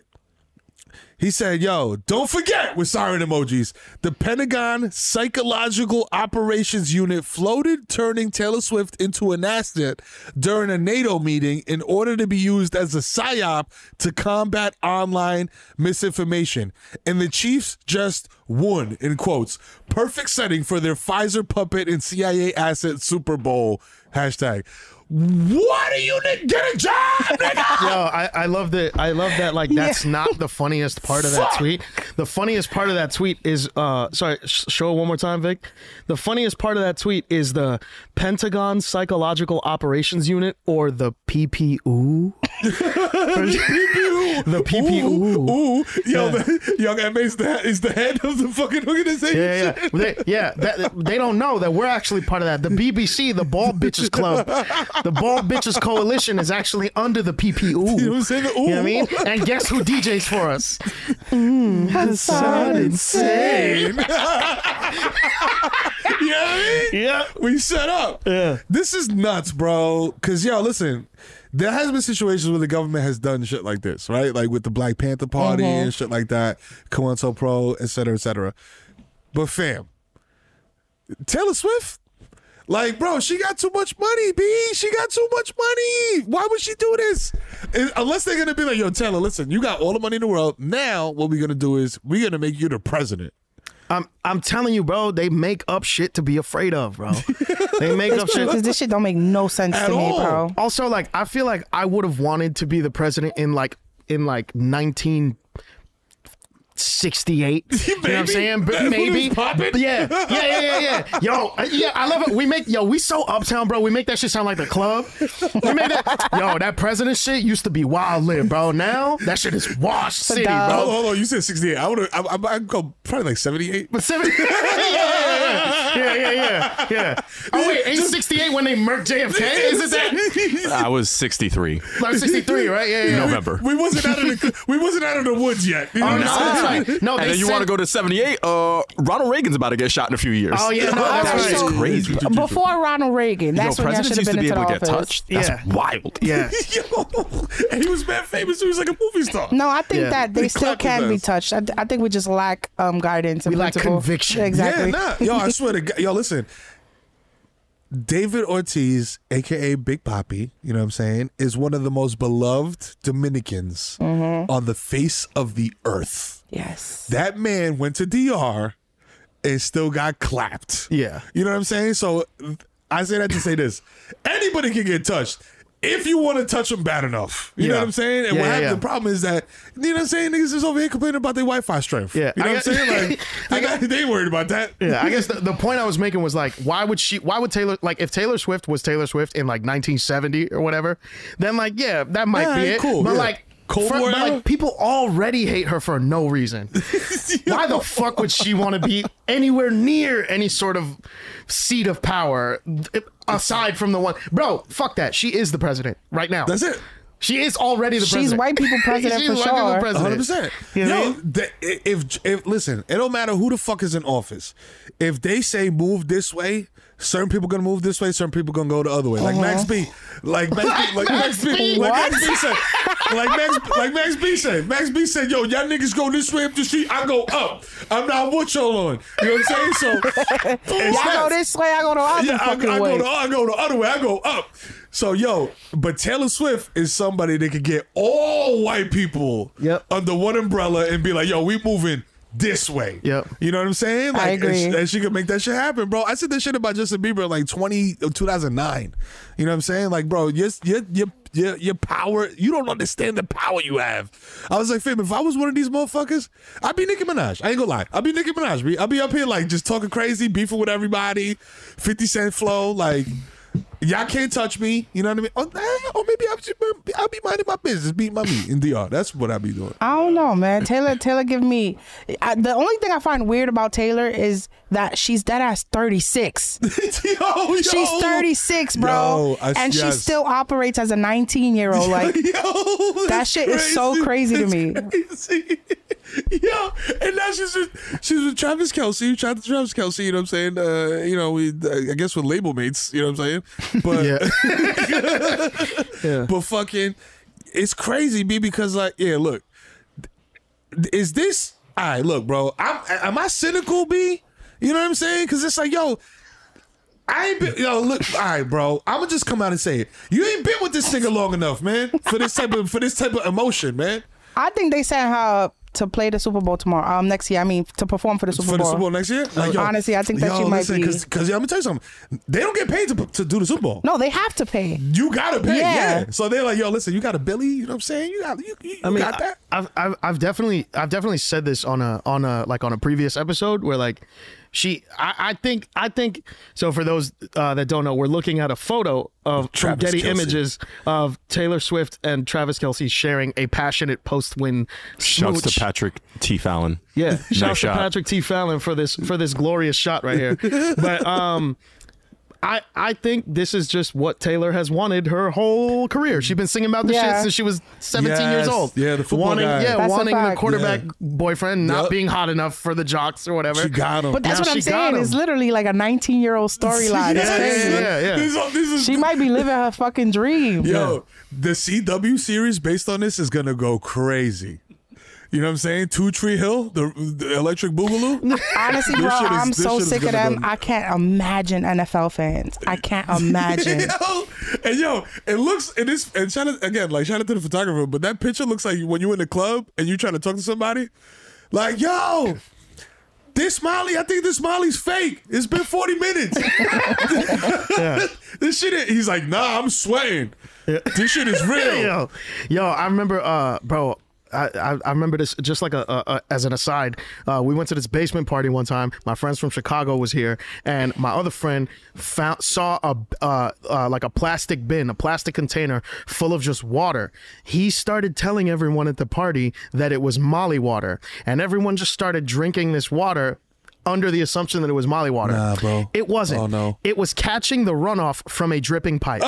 He said, yo, don't forget with siren emojis, the Pentagon Psychological Operations Unit floated turning Taylor Swift into an asset during a NATO meeting in order to be used as a psyop to combat online misinformation. And the Chiefs just won, in quotes, perfect setting for their Pfizer puppet and C I A asset Super Bowl. Hashtag. What are you nigga? Get a job, nigga! Yo, I, I love that. I love that. Like, that's Yeah. not the funniest part of that Fuck. tweet. The funniest part of that tweet is, uh, sorry, sh- show it one more time, Vic. The funniest part of that tweet is the Pentagon Psychological Operations Unit, or the P P U. The P P U. Ooh, ooh. Yo, Yeah. the, yo, that makes the is the head of the fucking organization. Yeah, yeah, they, yeah. That, they don't know that we're actually part of that. The B B C, the Bald Bitches Club, the Bald Bitches Coalition is actually under the P P U. You know what I'm saying? Ooh. You know what I mean? And guess who D Js for us? Mm, Hassan Insane. You know what I mean? Yeah. We set up. Yeah. This is nuts, bro. Cause yo, listen, there has been situations where the government has done shit like this, right? Like with the Black Panther Party Mhm. and shit like that, COINTELPRO, et cetera, et cetera. But fam, Taylor Swift, like, bro, she got too much money, B. She got too much money. Why would she do this? And unless they're gonna be like, yo, Taylor, listen, you got all the money in the world. Now what we're gonna do is we're gonna make you the president. I'm I'm telling you, bro. They make up shit to be afraid of, bro. They make up shit because this shit don't make no sense at to me, all. bro. Also, like, I feel like I would have wanted to be the president in like in like nineteen sixty-eight. You know what I'm saying? But That's when it maybe. was popping? Yeah, yeah, yeah, yeah, yeah. Yo, uh, yeah, I love it. We make yo, we so uptown, bro. We make that shit sound like the club. We make that. Yo, that president shit used to be wild lit, bro. Now that shit is washed city, bro. Hold on, hold on. You said sixty-eight. I would have. I, I, I'd go probably like seventy-eight. But seventy. yeah, yeah, yeah, yeah, yeah, yeah. Oh wait, ain't sixty-eight when they murked J F K? Is it that? I was sixty-three. Like sixty-three, right? Yeah, yeah. November. We wasn't out of the we wasn't out of the woods yet. You know Oh, what no, I'm that's saying? right. No, and they then you said- want to go to seventy-eight? Uh, Ronald Reagan's about to get shot in a few years. Oh, yeah, no, that's That shit's right. crazy. Before Ronald Reagan, that's Yo, when y'all presidents should have used to been be into able the to get office. touched. That's Yeah. wild. Yeah. Yo, and he was mad famous. He was like a movie star. No, I think Yeah. that they They still clapped his can be ass. touched. I, I think we just lack um, guidance and We lack principle. conviction. Exactly. Yeah, nah. Yo, I swear to God. Yo, listen. David Ortiz, a k a. Big Papi, you know what I'm saying, is one of the most beloved Dominicans Mm-hmm. on the face of the earth. Yes. That man went to D R and still got clapped. Yeah. You know what I'm saying? So I say that to say this. Anybody can get touched if you want to touch them bad enough. You know Yeah. what I'm saying? And Yeah, what yeah, happens, yeah. the problem is that, you know what I'm saying? Niggas is over here complaining about their Wi-Fi strength. Yeah. You know I what I'm got- saying? Like, I got, they ain't worried about that. Yeah, I guess the, the point I was making was like, why would she? Why would Taylor like if Taylor Swift was Taylor Swift in like nineteen seventy or whatever? Then like, yeah, that might Yeah, be it. cool, But yeah. like. Cold for- War but, era? like people already hate her for no reason. Why the fuck would she want to be anywhere near any sort of seat of power aside from the one? Bro, fuck that. She is the president right now. That's it. She is already the She's president. white people president She's for white people sure. president. one hundred percent. You know what I Yo, mean? the, if, if, listen, it don't matter who the fuck is in office. If they say move this way, certain people gonna move this way, certain people gonna go the other way. Like Uh-huh. Max B. Like Max B. Like Max B. Like Max B said. Like Max, like Max B said. Max B said, yo, y'all niggas go this way up the street, I go up. I'm not what y'all on. You know what I'm saying? So Y'all go this way, I go the other yeah, I, fucking I way. go the, I go the other way. I go up. So yo, but Taylor Swift is somebody that could get all white people Yep. under one umbrella and be like, yo, we moving this way. Yep. You know what I'm saying? Like, I agree. And she, and she could make that shit happen, bro. I said this shit about Justin Bieber in like twenty, two thousand nine. You know what I'm saying? Like, bro, your, your, your, your, your power, you don't understand the power you have. I was like, fam, if I was one of these motherfuckers, I'd be Nicki Minaj. I ain't gonna lie. I'd be Nicki Minaj. B. I'd be up here like just talking crazy, beefing with everybody, fifty cent flow, like... Y'all can't touch me, you know what I mean? Or, eh, or maybe I'll, just, I'll be minding my business, beating my meat in D R. That's what I'll be doing. I don't know, man. Taylor, Taylor, give me. I, the only thing I find weird about Taylor is that she's dead ass thirty-six. yo, yo. She's thirty-six, bro, Yo, I- and she yes. still operates as a nineteen year old. Like Yo, that that's shit is so crazy to me. Crazy. Yo, and now she's just, she's with Travis Kelce, Travis Travis Kelce. You know what I'm saying? Uh, you know, we uh, I guess with label mates. You know what I'm saying? But Yeah. Yeah. but fucking, it's crazy, B. Because like, yeah, look, is this all right? Look, bro, I'm, am I cynical, B? You know what I'm saying? Because it's like, yo. I ain't been, yo, look, all right, bro. I'm gonna just come out and say it. You ain't been with this nigga long enough, man, for this type of for this type of emotion, man. I think they sent her up to play the Super Bowl tomorrow. Um, next year. I mean, to perform for the Super For the Bowl. Super Bowl next year? Like, yo, Honestly, I think that yo, she might listen, be. Because, because, I'm gonna tell you something. They don't get paid to, to do the Super Bowl. No, they have to pay. You gotta pay, yeah. Yeah. So they're like, yo, listen, you got a Billy, you know what I'm saying? You got, you, you I mean, got that? I've, I've I've definitely I've definitely said this on a on a like on a previous episode where like She, I, I think, I think. So for those uh, that don't know, we're looking at a photo of from Getty Kelce. Images of Taylor Swift and Travis Kelce sharing a passionate post-win Shouts smooch. to Patrick T. Fallon. Yeah, Nice shouts to shot. Patrick T. Fallon for this for this glorious shot right here. But um, I I think this is just what Taylor has wanted her whole career. She's been singing about this Yeah. shit since she was seventeen years Yes. old. Yeah, the football wanting, guy. Yeah, That's a wanting the fact. quarterback Yeah. boyfriend not Yep. being hot enough for the jocks or whatever. She got him. But that's Now what I'm she got saying. him. It's literally like a nineteen year old storyline. It's Yeah, crazy. yeah, yeah, yeah. This is- this is- She might be living her fucking dream. Yo, the C W series based on this is gonna go crazy. You know what I'm saying? Two Tree Hill, the, the Electric Boogaloo. Honestly, This bro, shit is- I'm this so shit is sick of gonna them. go- I can't imagine N F L fans. I can't imagine. yo, and yo, it looks and this and shout out again, like shout out to the photographer, but that picture looks like when you're in the club and you trying to talk to somebody, like yo. This Smiley, I think this Smiley's fake. It's been forty minutes. This shit, is- he's like, nah, I'm sweating. This shit is real. yo, yo, I remember, uh, bro. I, I, I remember this just like a, a, a as an aside. Uh, we went to this basement party one time. My friends from Chicago was here, and my other friend found saw a uh, uh, like a plastic bin, a plastic container full of just water. He started telling everyone at the party that it was Molly water, and everyone just started drinking this water under the assumption that it was Molly water. Nah, bro. It wasn't. Oh, no. It was catching the runoff from a dripping pipe.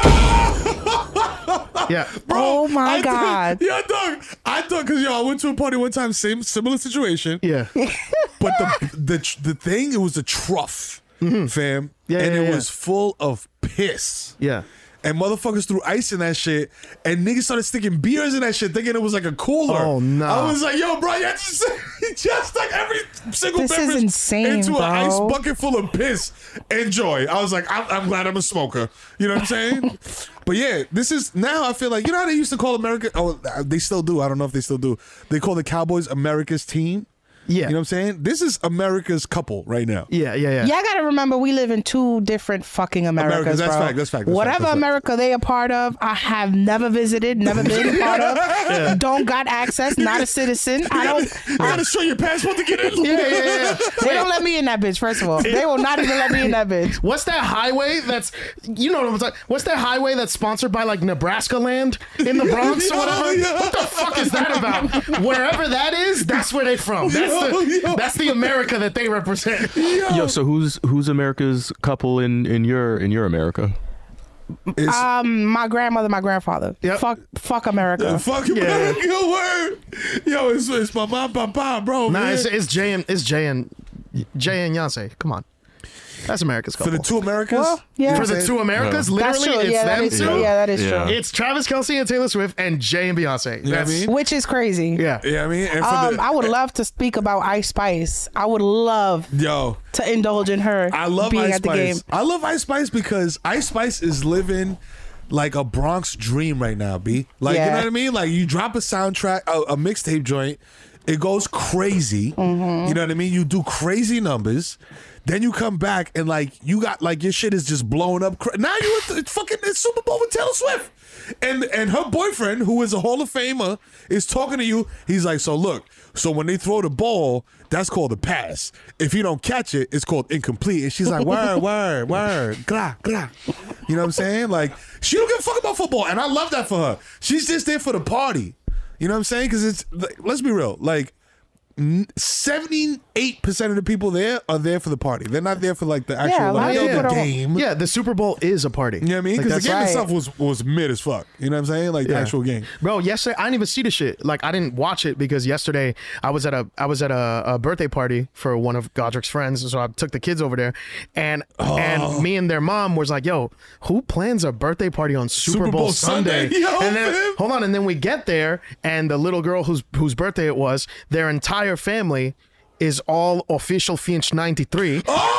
Yeah. Oh my I God. Thought, yeah, dog. I thought because yo, I went to a party one time, same similar situation. Yeah. But the the the thing, it was a trough, fam. Yeah, and yeah, it yeah. was full of piss. Yeah. And motherfuckers threw ice in that shit, and niggas started sticking beers in that shit, thinking it was like a cooler. Oh, no. I was like, yo, bro, you just, you just stuck every single This is beverage insane, into bro. an ice bucket full of piss. Enjoy. I was like, I'm, I'm glad I'm a smoker. You know what I'm saying? But yeah, this is now. I feel like, you know how they used to call America. Oh, they still do. I don't know if they still do. They call the Cowboys America's team. Yeah. You know what I'm saying? This is America's couple right now. Yeah, yeah, yeah. Y'all gotta remember we live in two different fucking Americas, Americas, that's bro. fact, that's fact, that's Whatever fact, that's fact. America they a part of, I have never visited, never been a part of. Don't got access, not a citizen. I don't. You gotta show your passport to get in. Yeah, yeah, yeah. They don't let me in that bitch. First of all, they will not even let me in that bitch. What's that highway that's, you know what I'm talking, what's that highway that's sponsored by like Nebraska land in the Bronx or whatever? Yo, yo. What the fuck is that about? Wherever that is, that's where they from. That's Yo, the yo. that's the America that they represent. Yo, so who's who's America's couple in in your in your America? It's, Um, my grandmother, my grandfather. Yep. Fuck, fuck America. Uh, fuck America, word. Yo, it's, it's my mom, papa, bro. Nah, man. it's, it's Jay and it's Jay and Jay and Beyonce. Come on, that's America's couple. For the two Americas? Well, yeah. For the two Americas, That's literally, true. it's Yeah, that them is two. true. Yeah, that is Yeah. true. It's Travis Kelce and Taylor Swift and Jay and Beyonce. You know what I That's- mean? Which is crazy. Yeah. Yeah, I mean, and for Um, the, I would love to speak about Ice Spice. I would love yo, to indulge in her. I love being Ice at the game. Spice. I love Ice Spice because Ice Spice is living like a Bronx dream right now, B. Like, you Yeah. know what I mean? Like, you drop a soundtrack, a, a mixtape joint, it goes crazy. Mm-hmm. You know what I mean? You do crazy numbers. Then you come back and like you got like your shit is just blowing up. Cra- now you at the it's fucking it's Super Bowl with Taylor Swift, and and her boyfriend, who is a Hall of Famer, is talking to you. He's like, so look, so when they throw the ball, that's called a pass. If you don't catch it, it's called incomplete. And she's like, word, word, word, gra, gra. You know what I'm saying? Like she don't give a fuck about football, and I love that for her. She's just there for the party. You know what I'm saying? Because it's like, let's be real, like. seventy-eight percent of the people there are there for the party. They're not there for like the actual Yeah, a lot like, of yo, people the don't- game. Yeah, the Super Bowl is a party. You know what I mean? Like, Because the that's- game right. itself was was mid as fuck. You know what I'm saying? Like the Yeah. actual game. Bro, yesterday I didn't even see the shit. Like I didn't watch it because yesterday I was at a I was at a, a birthday party for one of Godric's friends, so I took the kids over there, and Oh. and me and their mom was like, "Yo, who plans a birthday party on Super, Super Bowl, Bowl Sunday?" Sunday. Yo, and then man. hold on, and then we get there, and the little girl whose whose birthday it was, their entire family is all official Finch ninety-three.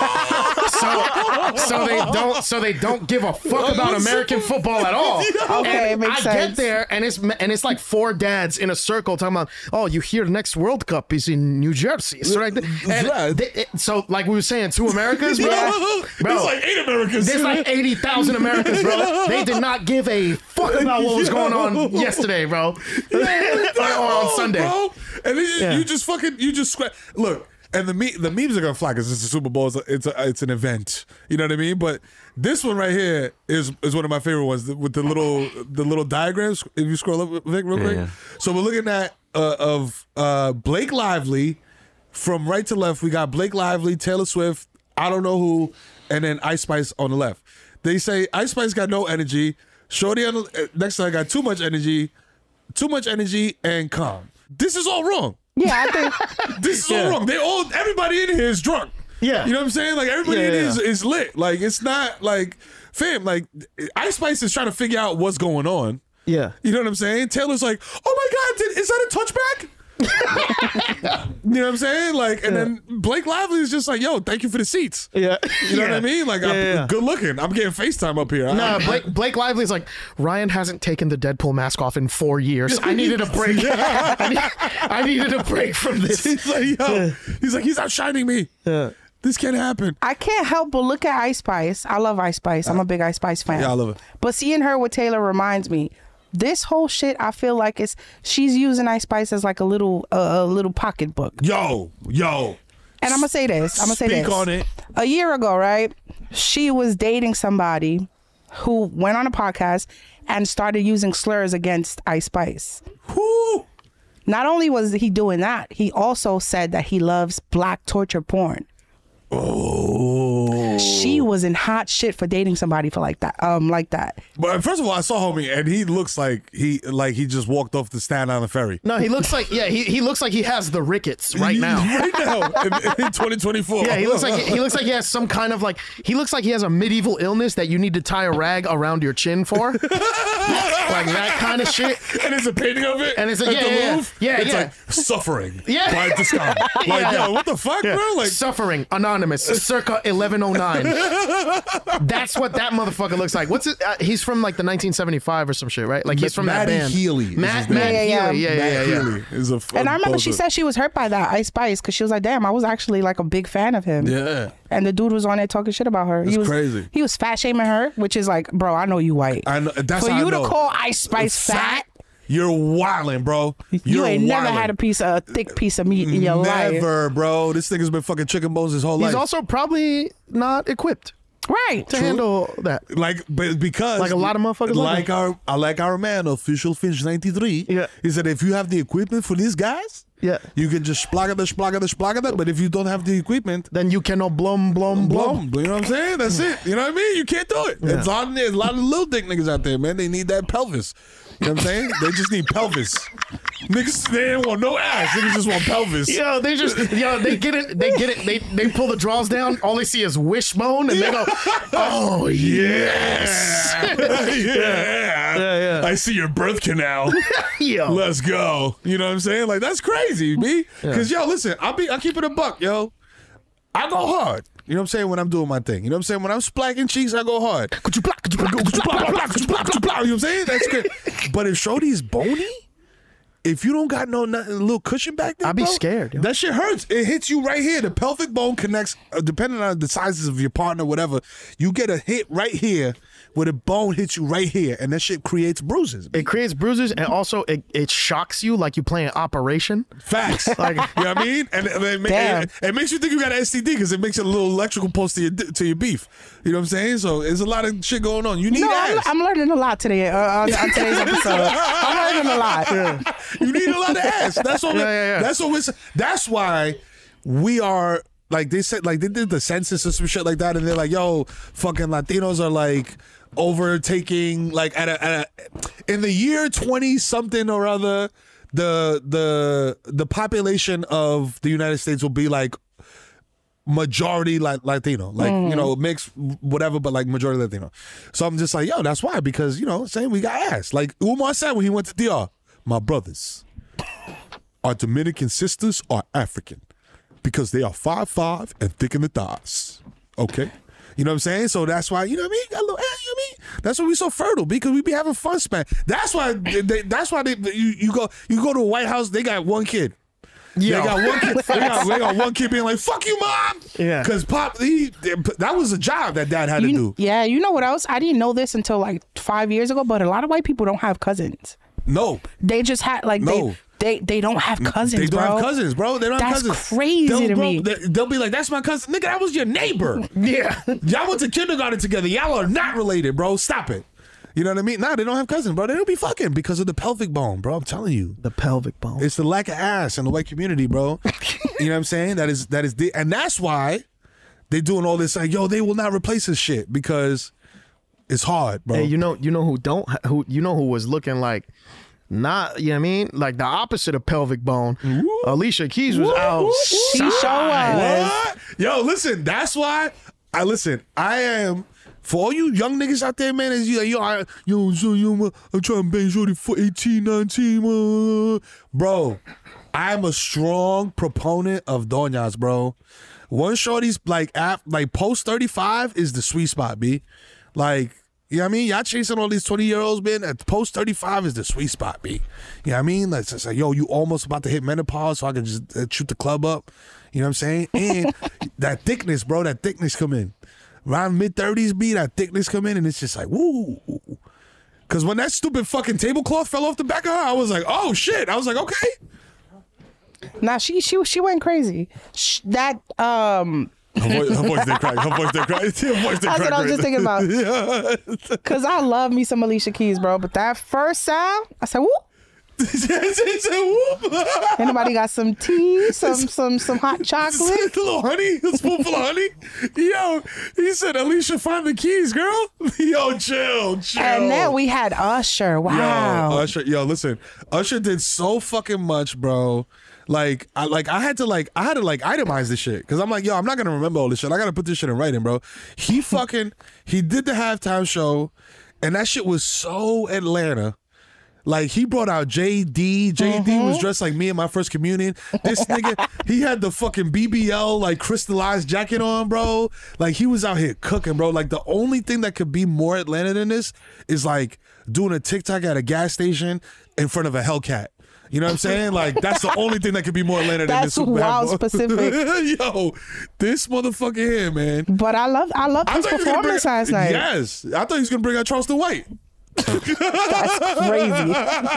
so, so they don't so they don't give a fuck about American football at all. Okay, And it makes I get sense. there and it's and it's like four dads in a circle talking about, oh, you hear the next World Cup is in New Jersey. So, right, and Right. they- it- so like we were saying, two Americas, bro. Bro, There's like eight Americans. there's like eighty thousand Americans, bro. They did not give a fuck about what was going on yesterday, bro. or, or on Oh, Sunday. bro. And then you, Yeah. you just fucking you just scratch. Look, And the me- the memes are gonna fly because it's a Super Bowl. It's a, it's, a, it's an event. You know what I mean? But this one right here is is one of my favorite ones with the little the little diagrams. If you scroll up, Vic, real Yeah, quick. yeah. So we're looking at uh, of uh, Blake Lively from right to left. We got Blake Lively, Taylor Swift, I don't know who, and then Ice Spice on the left. They say Ice Spice got no energy. Shorty on the next side got too much energy, too much energy, and calm. This is all wrong. Yeah, I think This is Yeah. all wrong. They all everybody in here is drunk. Yeah. You know what I'm saying? Like everybody Yeah, in here yeah. is, is lit. Like it's not like fam, like Ice Spice is trying to figure out what's going on. Yeah. You know what I'm saying? Taylor's like, oh my God, did, is that a touchback? You know what I'm saying? Like, and Yeah. then Blake Lively is just like, yo, thank you for the seats. Yeah. You know what Yeah. I mean? Like, Yeah, I'm yeah. good looking. I'm getting FaceTime up here. Nah, I- Blake, Blake Lively's like, Ryan hasn't taken the Deadpool mask off in four years. I needed a break. I, need- I needed a break from this. He's like, yo, he's like, he's outshining me. Yeah. This can't happen. I can't help but look at Ice Spice. I love Ice Spice. I'm a big Ice Spice fan. Yeah, I love it. But seeing her with Taylor reminds me, this whole shit, I feel like it's she's using Ice Spice as like a little uh, a little pocketbook. Yo, yo. And I'm gonna say this. I'm gonna say Speak this. on it. A year ago, right? She was dating somebody who went on a podcast and started using slurs against Ice Spice. Whoo. Not only was he doing that, he also said that he loves black torture porn. Oh. She was in hot shit for dating somebody for like that. Um, like that. But first of all, I saw homie, and he looks like he like he just walked off the Staten Island ferry. No, he looks like yeah, he, he looks like he has the rickets right now. right now in, in twenty twenty-four. Yeah, he looks like he looks like he has some kind of like he looks like he has a medieval illness that you need to tie a rag around your chin for, like that kind of shit. And it's a painting of it. And it's a, at yeah, the yeah, yeah, Louvre. yeah, It's yeah. like suffering. Yeah. by discount. Like Yeah. yo, what the fuck, Yeah. bro? Like Suffering Anonymous, circa eleven oh nine. That's what that motherfucker looks like. What's it? Uh, he's from like the nineteen seventy-five or some shit, right? Like he's from Matty that band. Healy is Matt, his Matt name. Healy. Yeah, Yeah, yeah, yeah, Matt yeah. yeah. Healy is a. And I remember she poser. said she was hurt by that Ice Spice because she was like, "Damn, I was actually like a big fan of him." Yeah. And the dude was on there talking shit about her. That's he was crazy. He was fat shaming her, which is like, bro, I know you white. I know. That's For how you I know. to call Ice Spice fat, You're wildin', bro. You're you ain't never wildin'. had a piece of a thick piece of meat in your life. Never, bro. This nigga's been fucking chicken bones his whole He's life. also probably not equipped Right. to handle that. Like, but because Like a lot of motherfuckers like like our, I like our man, official Finch ninety-three. Yeah. He said if you have the equipment for these guys, Yeah. you can just splagger the splagger the splagger the. But if you don't have the equipment, Then you cannot blum blum blum. blum. You know what I'm saying? That's it. You know what I mean? You can't do it. There's a lot of there's a lot of little dick niggas out there, man. They need that pelvis. You know what I'm saying? They just need pelvis. Niggas, they don't want no ass. Niggas just want pelvis. Yo, they just yo, they get it, they get it, they they pull the drawers down. All they see is wishbone, and they go, "Oh yes, yeah. yeah, yeah." I see your birth canal. Yo, Let's go. You know what I'm saying? Like that's crazy, B. Because yo, listen, I'll be I keep it a buck, yo. I go hard. You know what I'm saying? When I'm doing my thing. You know what I'm saying? When I'm splacking cheeks, I go hard. Could you block? Could you block? Could you block? block, could you block? Could you block? You know what I'm saying? That's good. But if Shorty's bony, if you don't got no nothing, a little cushion back there, I'd be bro, scared, yo. That shit hurts. It hits you right here. The pelvic bone connects, uh, depending on the sizes of your partner, whatever. You get a hit right here where the bone hits you right here, and that shit creates bruises. it creates bruises, and also it, it shocks you like you playing Operation. Facts. Like, you know what I mean? And, and it, ma- Damn. it, it makes you think you got an S T D because it makes it a little electrical pulse to your to your beef. You know what I'm saying? So there's a lot of shit going on. You need No, I'm, ass. I'm learning a lot today uh, on, on today's episode. I'm learning a lot. You need a lot of ass. That's what. Yeah, yeah, yeah. That's what. We're, that's why we are like they said. Like they did the census or some shit like that, and they're like, "Yo, fucking Latinos are like overtaking like at a, at a in the year twenty something or other." The the the population of the United States will be like majority like Latino, like Mm. you know, mixed whatever, but like majority Latino. So I'm just like, yo, that's why, because you know, saying we got ass. Like Umar said when he went to D R, my brothers, our Dominican sisters are African because they are five five and thick in the thighs. Okay. You know what I'm saying? So that's why, you know what I mean? Got a little ass, you know what I mean? That's why we so fertile, because we be having fun span. That's why they, they, that's why they, you, you go you go to a White House, they got one kid. Yo. They got one kid. They got, they got one kid being like, "Fuck you, mom." Yeah. Because pop, he, that was a job that dad had You- to do. Yeah, you know what else? I didn't know this until like five years ago, but a lot of white people don't have cousins. No, They just had like No. they They they don't have cousins, They don't bro. have cousins, bro. They don't That's have cousins. crazy they'll, to bro, me. They, they'll be like, that's my cousin. Nigga, that was your neighbor. Yeah. Y'all went to kindergarten together. Y'all are not related, bro. Stop it. You know what I mean? Nah, they don't have cousins, bro. They don't be fucking because of the pelvic bone, bro. I'm telling you. The pelvic bone. It's the lack of ass in the white community, bro. You know what I'm saying? That is that is the, and that's why they doing all this like, yo, they will not replace this shit because it's hard, bro. Hey, you know, you know who don't who you know who was looking like not, you know what I mean? Like the opposite of pelvic bone. Ooh. Alicia Keys was out. She sure was. What? Yo, listen, that's why I listen, I am for all you young niggas out there, man, is you like, yo, I, yo, so, yo, I'm trying to bang shorty for eighteen, nineteen, uh. Bro, I'm a strong proponent of doñas, bro. One shorty's like at, like post thirty-five is the sweet spot, B. Like, you know what I mean? Y'all chasing all these twenty-year-olds, man. At post thirty-five is the sweet spot, B. You know what I mean? Like, it's like, yo, you almost about to hit menopause, so I can just uh, shoot the club up. You know what I'm saying? And that thickness, bro, that thickness come in. Around mid-thirties, B, that thickness come in, and it's just like, woo. Because when that stupid fucking tablecloth fell off the back of her, I was like, oh, shit. I was like, okay. Nah, she she she went crazy. Sh- that um. Her voice, her voice did crack. Her voice did crack. Her voice did That's crack what I was just thinking about. Yeah. Cause I love me some Alicia Keys, bro. But that first sound, I said, whoop. Anybody got some tea, some some some hot chocolate? A little honey, a spoonful of honey. Yo, he said, Alicia, find the keys, girl. Yo, chill, chill. And then we had Usher. Wow. Yo, Usher, yo, listen, Usher did so fucking much, bro. Like, I like I had to like I had to like itemize this shit because I'm like, yo, I'm not gonna remember all this shit. I gotta put this shit in writing, bro. He fucking he did the halftime show, and that shit was so Atlanta. Like, he brought out J D. J D mm-hmm. was dressed like me in my first communion. This nigga, he had the fucking B B L, like, crystallized jacket on, bro. Like, he was out here cooking, bro. Like, the only thing that could be more Atlanta than this is, like, doing a TikTok at a gas station in front of a Hellcat. You know what I'm saying? Like, that's the only thing that could be more Atlanta than this. That's wild specific. Yo, this motherfucker here, man. But I love I love his performance bring, last night. Yes. I thought he was going to bring out Charleston White. That's crazy.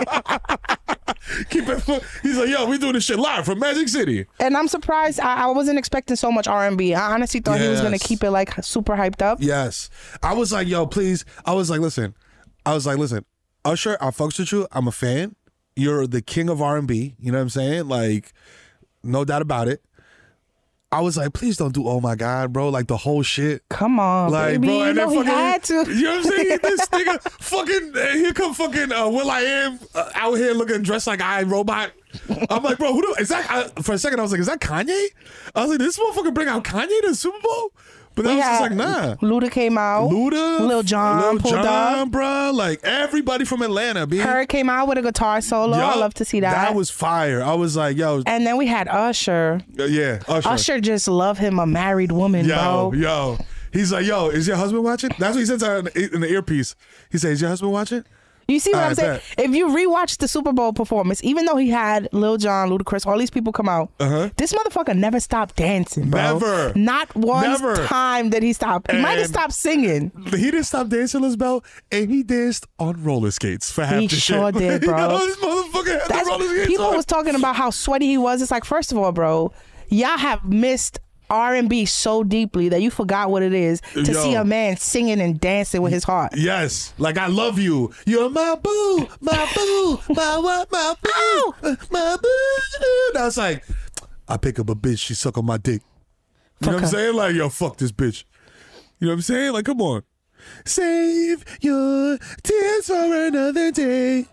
Keep it. He's like, yo, we doing this shit live from Magic City. And I'm surprised. I, I wasn't expecting so much R and B. I honestly thought yes. he was gonna keep it like super hyped up. Yes, I was like, yo, please. I was like, listen. I was like, listen, Usher, I fucks with you. I'm a fan. You're the king of R and B. You know what I'm saying? Like, no doubt about it. I was like, please don't do Oh My God, bro. Like, the whole shit. Come on, like, baby. Bro, and you know then fucking, he had to. You know what I'm saying? This nigga fucking, here come fucking uh, Will I Am uh, out here looking dressed like I Robot. I'm like, bro, who do, is that? I, for a second, I was like, is that Kanye? I was like, this motherfucker bring out Kanye to the Super Bowl? But then I was just like, nah. Luda came out. Luda. Lil Jon Lil pulled Jon, up. bro. Like, everybody from Atlanta, B. Her came out with a guitar solo. Yo, I love to see that. That was fire. I was like, yo. And then we had Usher. Uh, yeah, Usher. Usher just love him a married woman, yo, bro. Yo, He's like, yo, is your husband watching? That's what he says in the earpiece. He says, is your husband watching? You see what I I'm saying? bet. If you rewatch the Super Bowl performance, even though he had Lil Jon, Ludacris, all these people come out, uh-huh. this motherfucker never stopped dancing, bro. Never. Not one Never. time did he stop. He And might have stopped singing. He didn't stop dancing, Lisbel, and he danced on roller skates for half He the sure shit. did, bro. Yo, this motherfucker had That's, the roller skates people on. was talking about how sweaty he was. It's like, first of all, bro, y'all have missed R and B so deeply that you forgot what it is to Yo. see a man singing and dancing with his heart. Yes, like I love you. You're my boo, my boo, my what, my boo, my boo. And I was like, I pick up a bitch, she suck on my dick. You Fuck know what I'm her. saying? Like, yo, fuck this bitch. You know what I'm saying? Like, come on. Save your tears for another day.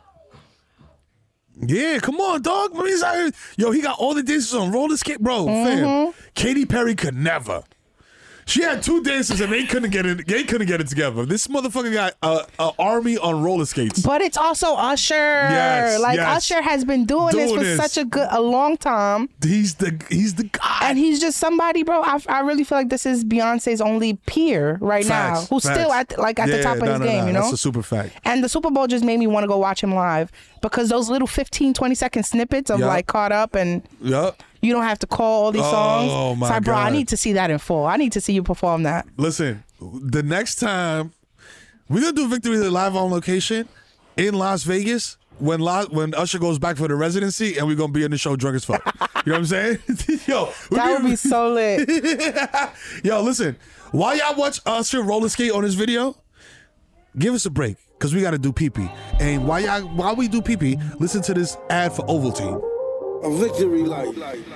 Yeah, come on, dog. I mean, he's out here. Yo, he got all the dances on roller skate, bro. Mm-hmm. Fam, Katy Perry could never. She had two dances and they couldn't get it. They couldn't get it together. This motherfucker got a, a army on roller skates. But it's also Usher. Yes, like yes. Usher has been doing, Doing this for this. such a good, a long time, He's the he's the guy. and he's just somebody, bro. I, I really feel like this is Beyonce's only peer right Facts, now, who's facts. still at like at the Yeah, top of no, his no, game. no, You know, that's a super fact. And the Super Bowl just made me want to go watch him live because those little fifteen, twenty second snippets of Yup. like Caught Up and Yup. you don't have to call all these Oh, songs. my it's like, bro, I God. need to see that in full. I need to see you perform that. Listen, the next time we're gonna do Victory Live on location in Las Vegas, when La- when Usher goes back for the residency, and we're gonna be in the show drunk as fuck. You know what I'm saying? Yo, that would be so lit. Yo, listen, while y'all watch Usher roller skate on this video, give us a break because we got to do pee-pee. And while y'all while we do pee-pee, listen to this ad for Ovaltine. A victory light.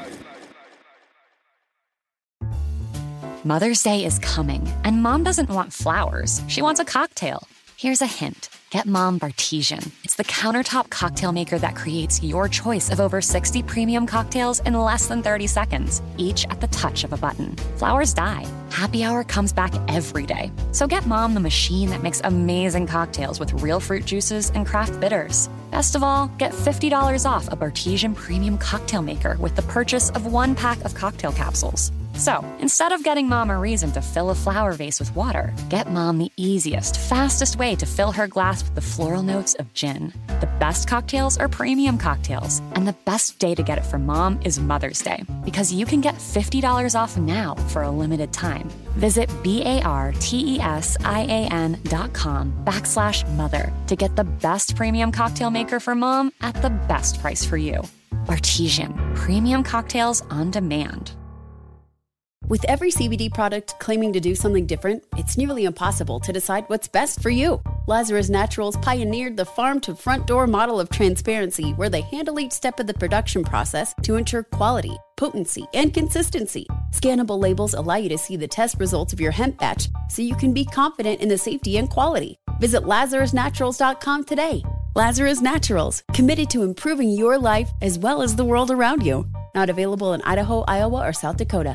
Mother's Day is coming, and Mom doesn't want flowers. She wants a cocktail. Here's a hint. Get Mom Bartesian. It's the countertop cocktail maker that creates your choice of over sixty premium cocktails in less than thirty seconds, each at the touch of a button. Flowers die. Happy Hour comes back every day. So get Mom the machine that makes amazing cocktails with real fruit juices and craft bitters. Best of all, get fifty dollars off a Bartesian premium cocktail maker with the purchase of one pack of cocktail capsules. So, instead of getting Mom a reason to fill a flower vase with water, get Mom the easiest, fastest way to fill her glass with the floral notes of gin. The best cocktails are premium cocktails, and the best day to get it for Mom is Mother's Day, because you can get fifty dollars off now for a limited time. Visit B-A-R-T-E-S-I-A-N dot com backslash mother to get the best premium cocktail maker for Mom at the best price for you. Bartesian, premium cocktails on demand. With every C B D product claiming to do something different, it's nearly impossible to decide what's best for you. Lazarus Naturals pioneered the farm-to-front-door model of transparency, where they handle each step of the production process to ensure quality, potency, and consistency. Scannable labels allow you to see the test results of your hemp batch, so you can be confident in the safety and quality. Visit Lazarus Naturals dot com today. Lazarus Naturals, committed to improving your life as well as the world around you. Not available in Idaho, Iowa, or South Dakota.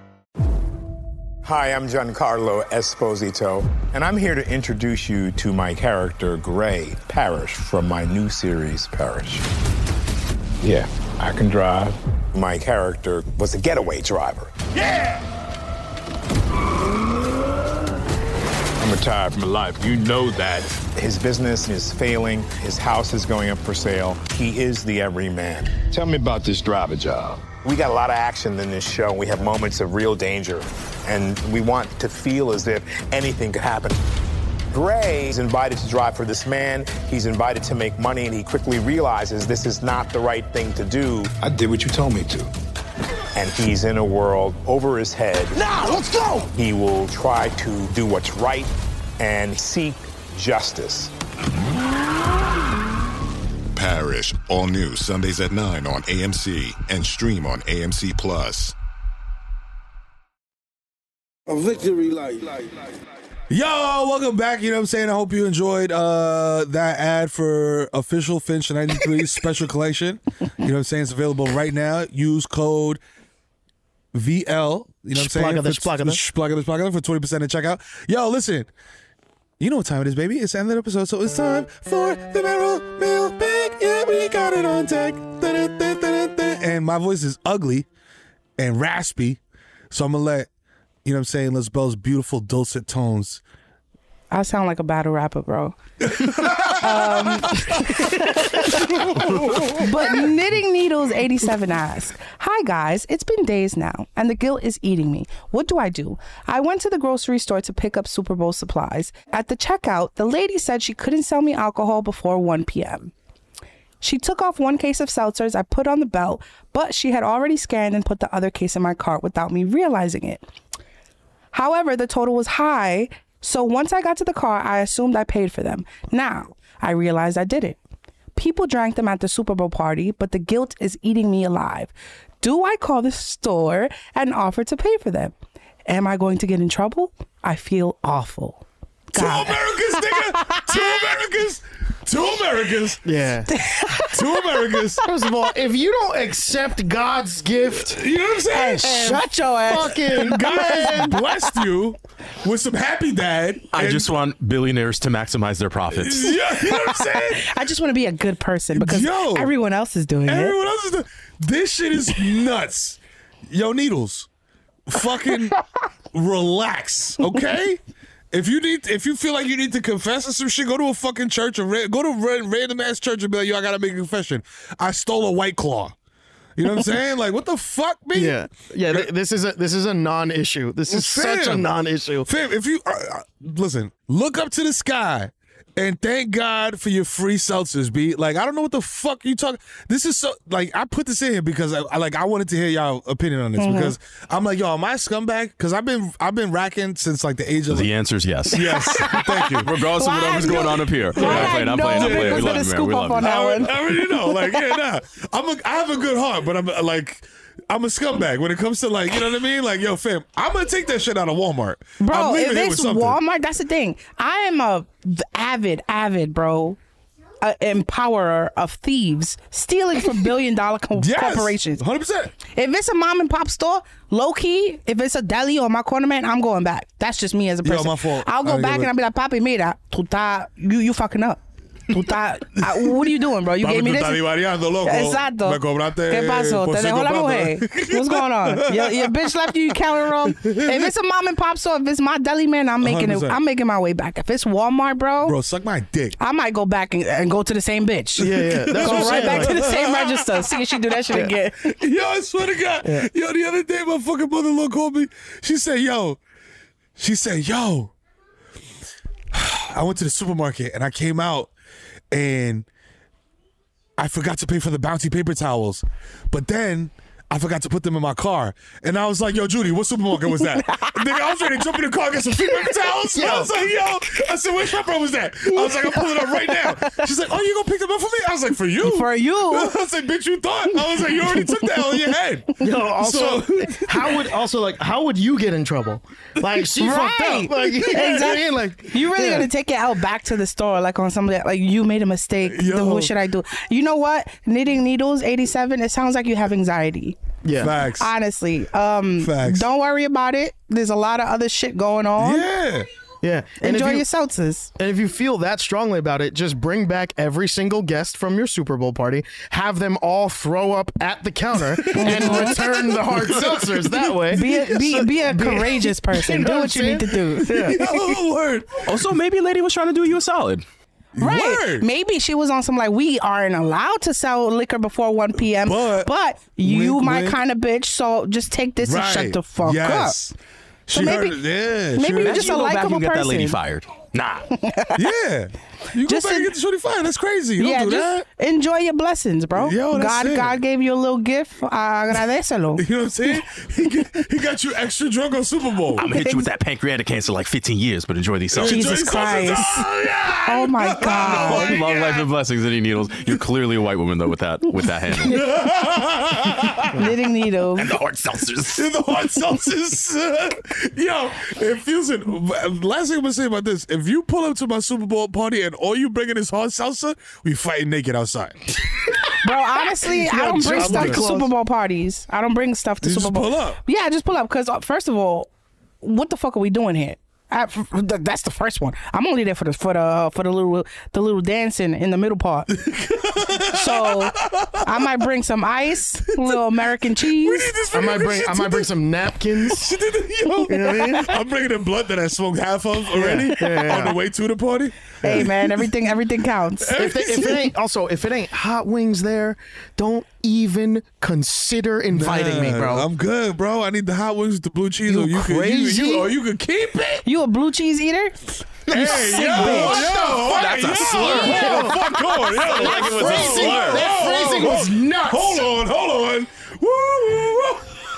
Hi, I'm Giancarlo Esposito, and I'm here to introduce you to my character, Gray Parrish, from my new series, Parrish. Yeah, I can drive. My character was a getaway driver. Yeah! I'm retired from life. You know that. His business is failing. His house is going up for sale. He is the everyman. Tell me about this driver job. We got a lot of action in this show. We have moments of real danger, and we want to feel as if anything could happen. Gray is invited to drive for this man. He's invited to make money, and he quickly realizes this is not the right thing to do. I did what you told me to. And he's in a world over his head. Now, let's go! He will try to do what's right and seek justice. Parrish, all new Sundays at nine on A M C and stream on A M C Plus. A victory light. Yo, welcome back. You know what I'm saying? I hope you enjoyed uh, that ad for Official Finch ninety-three Special Collection. You know what I'm saying? It's available right now. Use code V L. You know what I'm saying? Splugger, splugger. Splugger, splugger for twenty percent at checkout. Yo, listen. You know what time it is, baby. It's the end of the episode, so it's time for the Merrill Mailbag. Yeah, we got it on deck. And my voice is ugly and raspy, so I'm going to let, you know what I'm saying, Lisbel's beautiful dulcet tones. I sound like a battle rapper, bro. um, but Knitting Needles eighty-seven asks, hi guys, it's been days now and the guilt is eating me. What do I do? I went to the grocery store to pick up Super Bowl supplies. At the checkout, the lady said she couldn't sell me alcohol before one p.m. She took off one case of seltzers I put on the belt, but she had already scanned and put the other case in my cart without me realizing it. However, the total was high, so once I got to the car, I assumed I paid for them. Now, I realized I didn't. People drank them at the Super Bowl party, but the guilt is eating me alive. Do I call the store and offer to pay for them? Am I going to get in trouble? I feel awful. God. Two Americas, nigga! Two Americas! Two Americas! Yeah. Two Americas! First of all, if you don't accept God's gift, you know what I'm saying? Hey, shut your ass. Fucking God has blessed you with some happy dad. I just want billionaires to maximize their profits. Yeah, you know what I'm saying? I just want to be a good person because Yo, everyone else is doing everyone it. Everyone else is doing this shit is nuts. Yo, Needles, fucking relax, okay? If you need, if you feel like you need to confess or some shit, go to a fucking church or ra- go to a random ass church and be like, yo, I gotta make a confession. I stole a White Claw. You know what I'm saying? Like, what the fuck, man? Yeah, yeah. Th- this is a this is a non-issue. This is Fam, such a non-issue. Fam, if you uh, uh, listen, look up to the sky And thank God for your free seltzers, B. Like, I don't know what the fuck you talking. This is so, like, I put this in here because I, I like, I wanted to hear y'all opinion on this Mhm. because I'm like, yo, am I a scumbag? Because I've been, I've been racking since like the age of. The answer is yes. Yes. Thank you. Regardless of whatever's going on up here. I'm playing, I'm playing, I'm playing. We love you, man. We love you. I already, I already know. Like, yeah, nah. I'm a, I have a good heart, but I'm uh, like, I'm a scumbag when it comes to like, you know what I mean? Like, yo, fam, I'm gonna take that shit out of Walmart. Bro, I'm leaving if here with it's something. Walmart, that's the thing. I am a avid, avid, bro, uh, empowerer of thieves stealing from billion dollar co- Yes, corporations. one hundred percent. If it's a mom and pop store, low key, if it's a deli or my corner man, I'm going back. That's just me as a Yo, person. my fault. I'll I go didn't back give and it- I'll be like, Papi, mira, tú ta, you, you fucking up. Tú ta, I- what are you doing, bro? You Papi, gave me tú this. estás divariando, loco. Exacto. Me cobraste ¿Qué pasó? por Te cinco dejó la papas. mujer. What's going on? Your, your bitch left you counting wrong. If it's a mom and pop store, if it's my deli man, I'm making one hundred it. percent. I'm making my way back. If it's Walmart, bro, Bro, suck my dick. I might go back and, and go to the same bitch. Yeah, yeah. That's go what I'm right saying, back to like- the same register. See if she do that shit again. Yo, I swear to God. Yeah. Yo, the other day, my fucking mother-in-law called me. She said, yo, she said, yo, I went to the supermarket and I came out and I forgot to pay for the Bounty paper towels. But then I forgot to put them in my car. And I was like, yo, Judy, what supermarket was that? Nigga, I was ready to jump in the car and get some free paper towels. Yo. I was like, yo. I said, which pepper was that? I was like, I'm pulling it up right now. She's like, oh, you gonna pick them up for me? I was like, for you? For you. I was like, bitch, you thought? I was like, you already took that on your head. Yo, also, So- how would also like how would you get in trouble? Like she fucked Right. up. Like, you know what I Exactly. mean? Like You really yeah. gonna take it out back to the store, like on some of that, like you made a mistake. Yo. Then what should I do? You know what? Knitting needles, eighty-seven. It sounds like you have anxiety. Yeah. Facts. Honestly, um, Facts. don't worry about it. There's a lot of other shit going on. Yeah. Yeah. And Enjoy if you, your seltzers. And if you feel that strongly about it, just bring back every single guest from your Super Bowl party, have them all throw up at the counter, and return the hard seltzers that way. Be a, be, be a courageous person. You know Do what what I'm you need to do. saying? Yeah. Oh, word. Also, maybe lady was trying to do you a solid. Right. Word. Maybe she was on some like, we aren't allowed to sell liquor before one p.m. But- but you Wink, my wink. kind of bitch, so just take this and shut the fuck yes. up. She So heard maybe- it. Yeah. maybe she you heard just it. a go back likable and get that lady person. fired. Nah. Yeah. You go Just back and in- get the shorty fired. That's crazy. You yeah, don't do just that. enjoy your blessings, bro. Yo, that's God, it. God gave you a little gift. Agradecelo. You know what I'm saying? He, get, he got you extra drunk on Super Bowl. I'm gonna hit you with that pancreatic cancer like fifteen years, but enjoy these seltzers. Jesus Enjoy Christ. seltzers. Oh, yeah. Oh my God. Long, long life and blessings, any needles. You're clearly a white woman though with that with that handle. Knitting needles. And the hard seltzers. In the hard seltzers. Yo, it feels it. Last thing I'm gonna say about this: if you pull up to my Super Bowl party and all you bringing is hard salsa, we fighting naked outside. Bro, honestly, I don't bring just stuff like to clothes. Super Bowl parties. I don't bring stuff to You Super just Bowl. pull up. Yeah, just pull up. Because first of all, what the fuck are we doing here? I, that's the first one. I'm only there for the for the for the little the little dancing in the middle part. So I might bring some ice, a little American cheese. I might bring I might bring some napkins. Yo, You know what I mean? I'm bringing a blunt that I smoked half of already Yeah, yeah, yeah. on the way to the party. Hey man, everything everything counts. If, they, if it ain't also if it ain't hot wings there, don't even consider inviting me, Nah, bro. I'm good, bro. I need the hot wings with the blue cheese, You or you crazy? can you, you, or you can keep it. You a blue cheese eater? Hey, sick yo, bitch. yo, That's a yo, slur. Yo, fuck on, yo. Like it was a Phrasing- slur. That Whoa, phrasing whoa, was whoa. nuts. Hold on, hold on. Woo, woo, woo.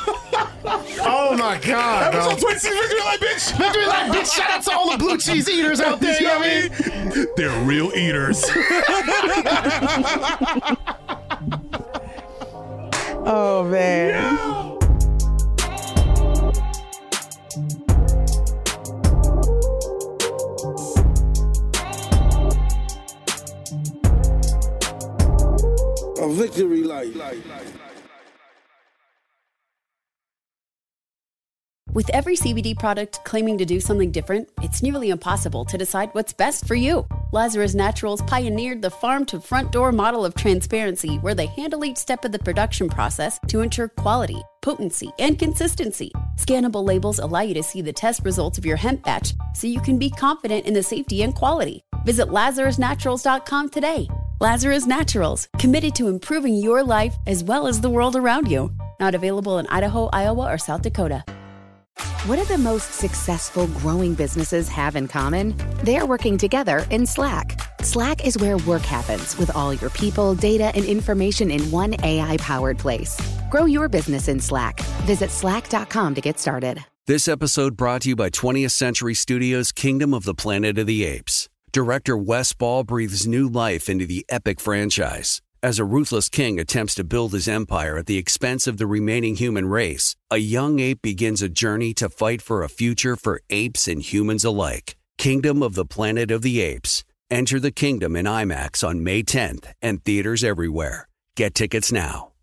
Oh my god, bro. Episode twenty-six, Victory Light, bitch. Victory Light, bitch. Shout out to all the blue cheese eaters out there. You know what I mean? They're real eaters. Oh man. A victory light. With every C B D product claiming to do something different, it's nearly impossible to decide what's best for you. Lazarus Naturals pioneered the farm to front door model of transparency, where they handle each step of the production process to ensure quality, potency, and consistency. Scannable labels allow you to see the test results of your hemp batch, so you can be confident in the safety and quality. Visit lazarus naturals dot com today. Lazarus Naturals, committed to improving your life as well as the world around you. Not available in Idaho, Iowa, or South Dakota. What do the most successful growing businesses have in common? They're working together in Slack. Slack is where work happens with all your people, data, and information in one A I-powered place. Grow your business in Slack. Visit slack dot com to get started. This episode brought to you by twentieth Century Studios' Kingdom of the Planet of the Apes. Director Wes Ball breathes new life into the epic franchise. As a ruthless king attempts to build his empire at the expense of the remaining human race, a young ape begins a journey to fight for a future for apes and humans alike. Kingdom of the Planet of the Apes. Enter the kingdom in IMAX on May tenth and theaters everywhere. Get tickets now.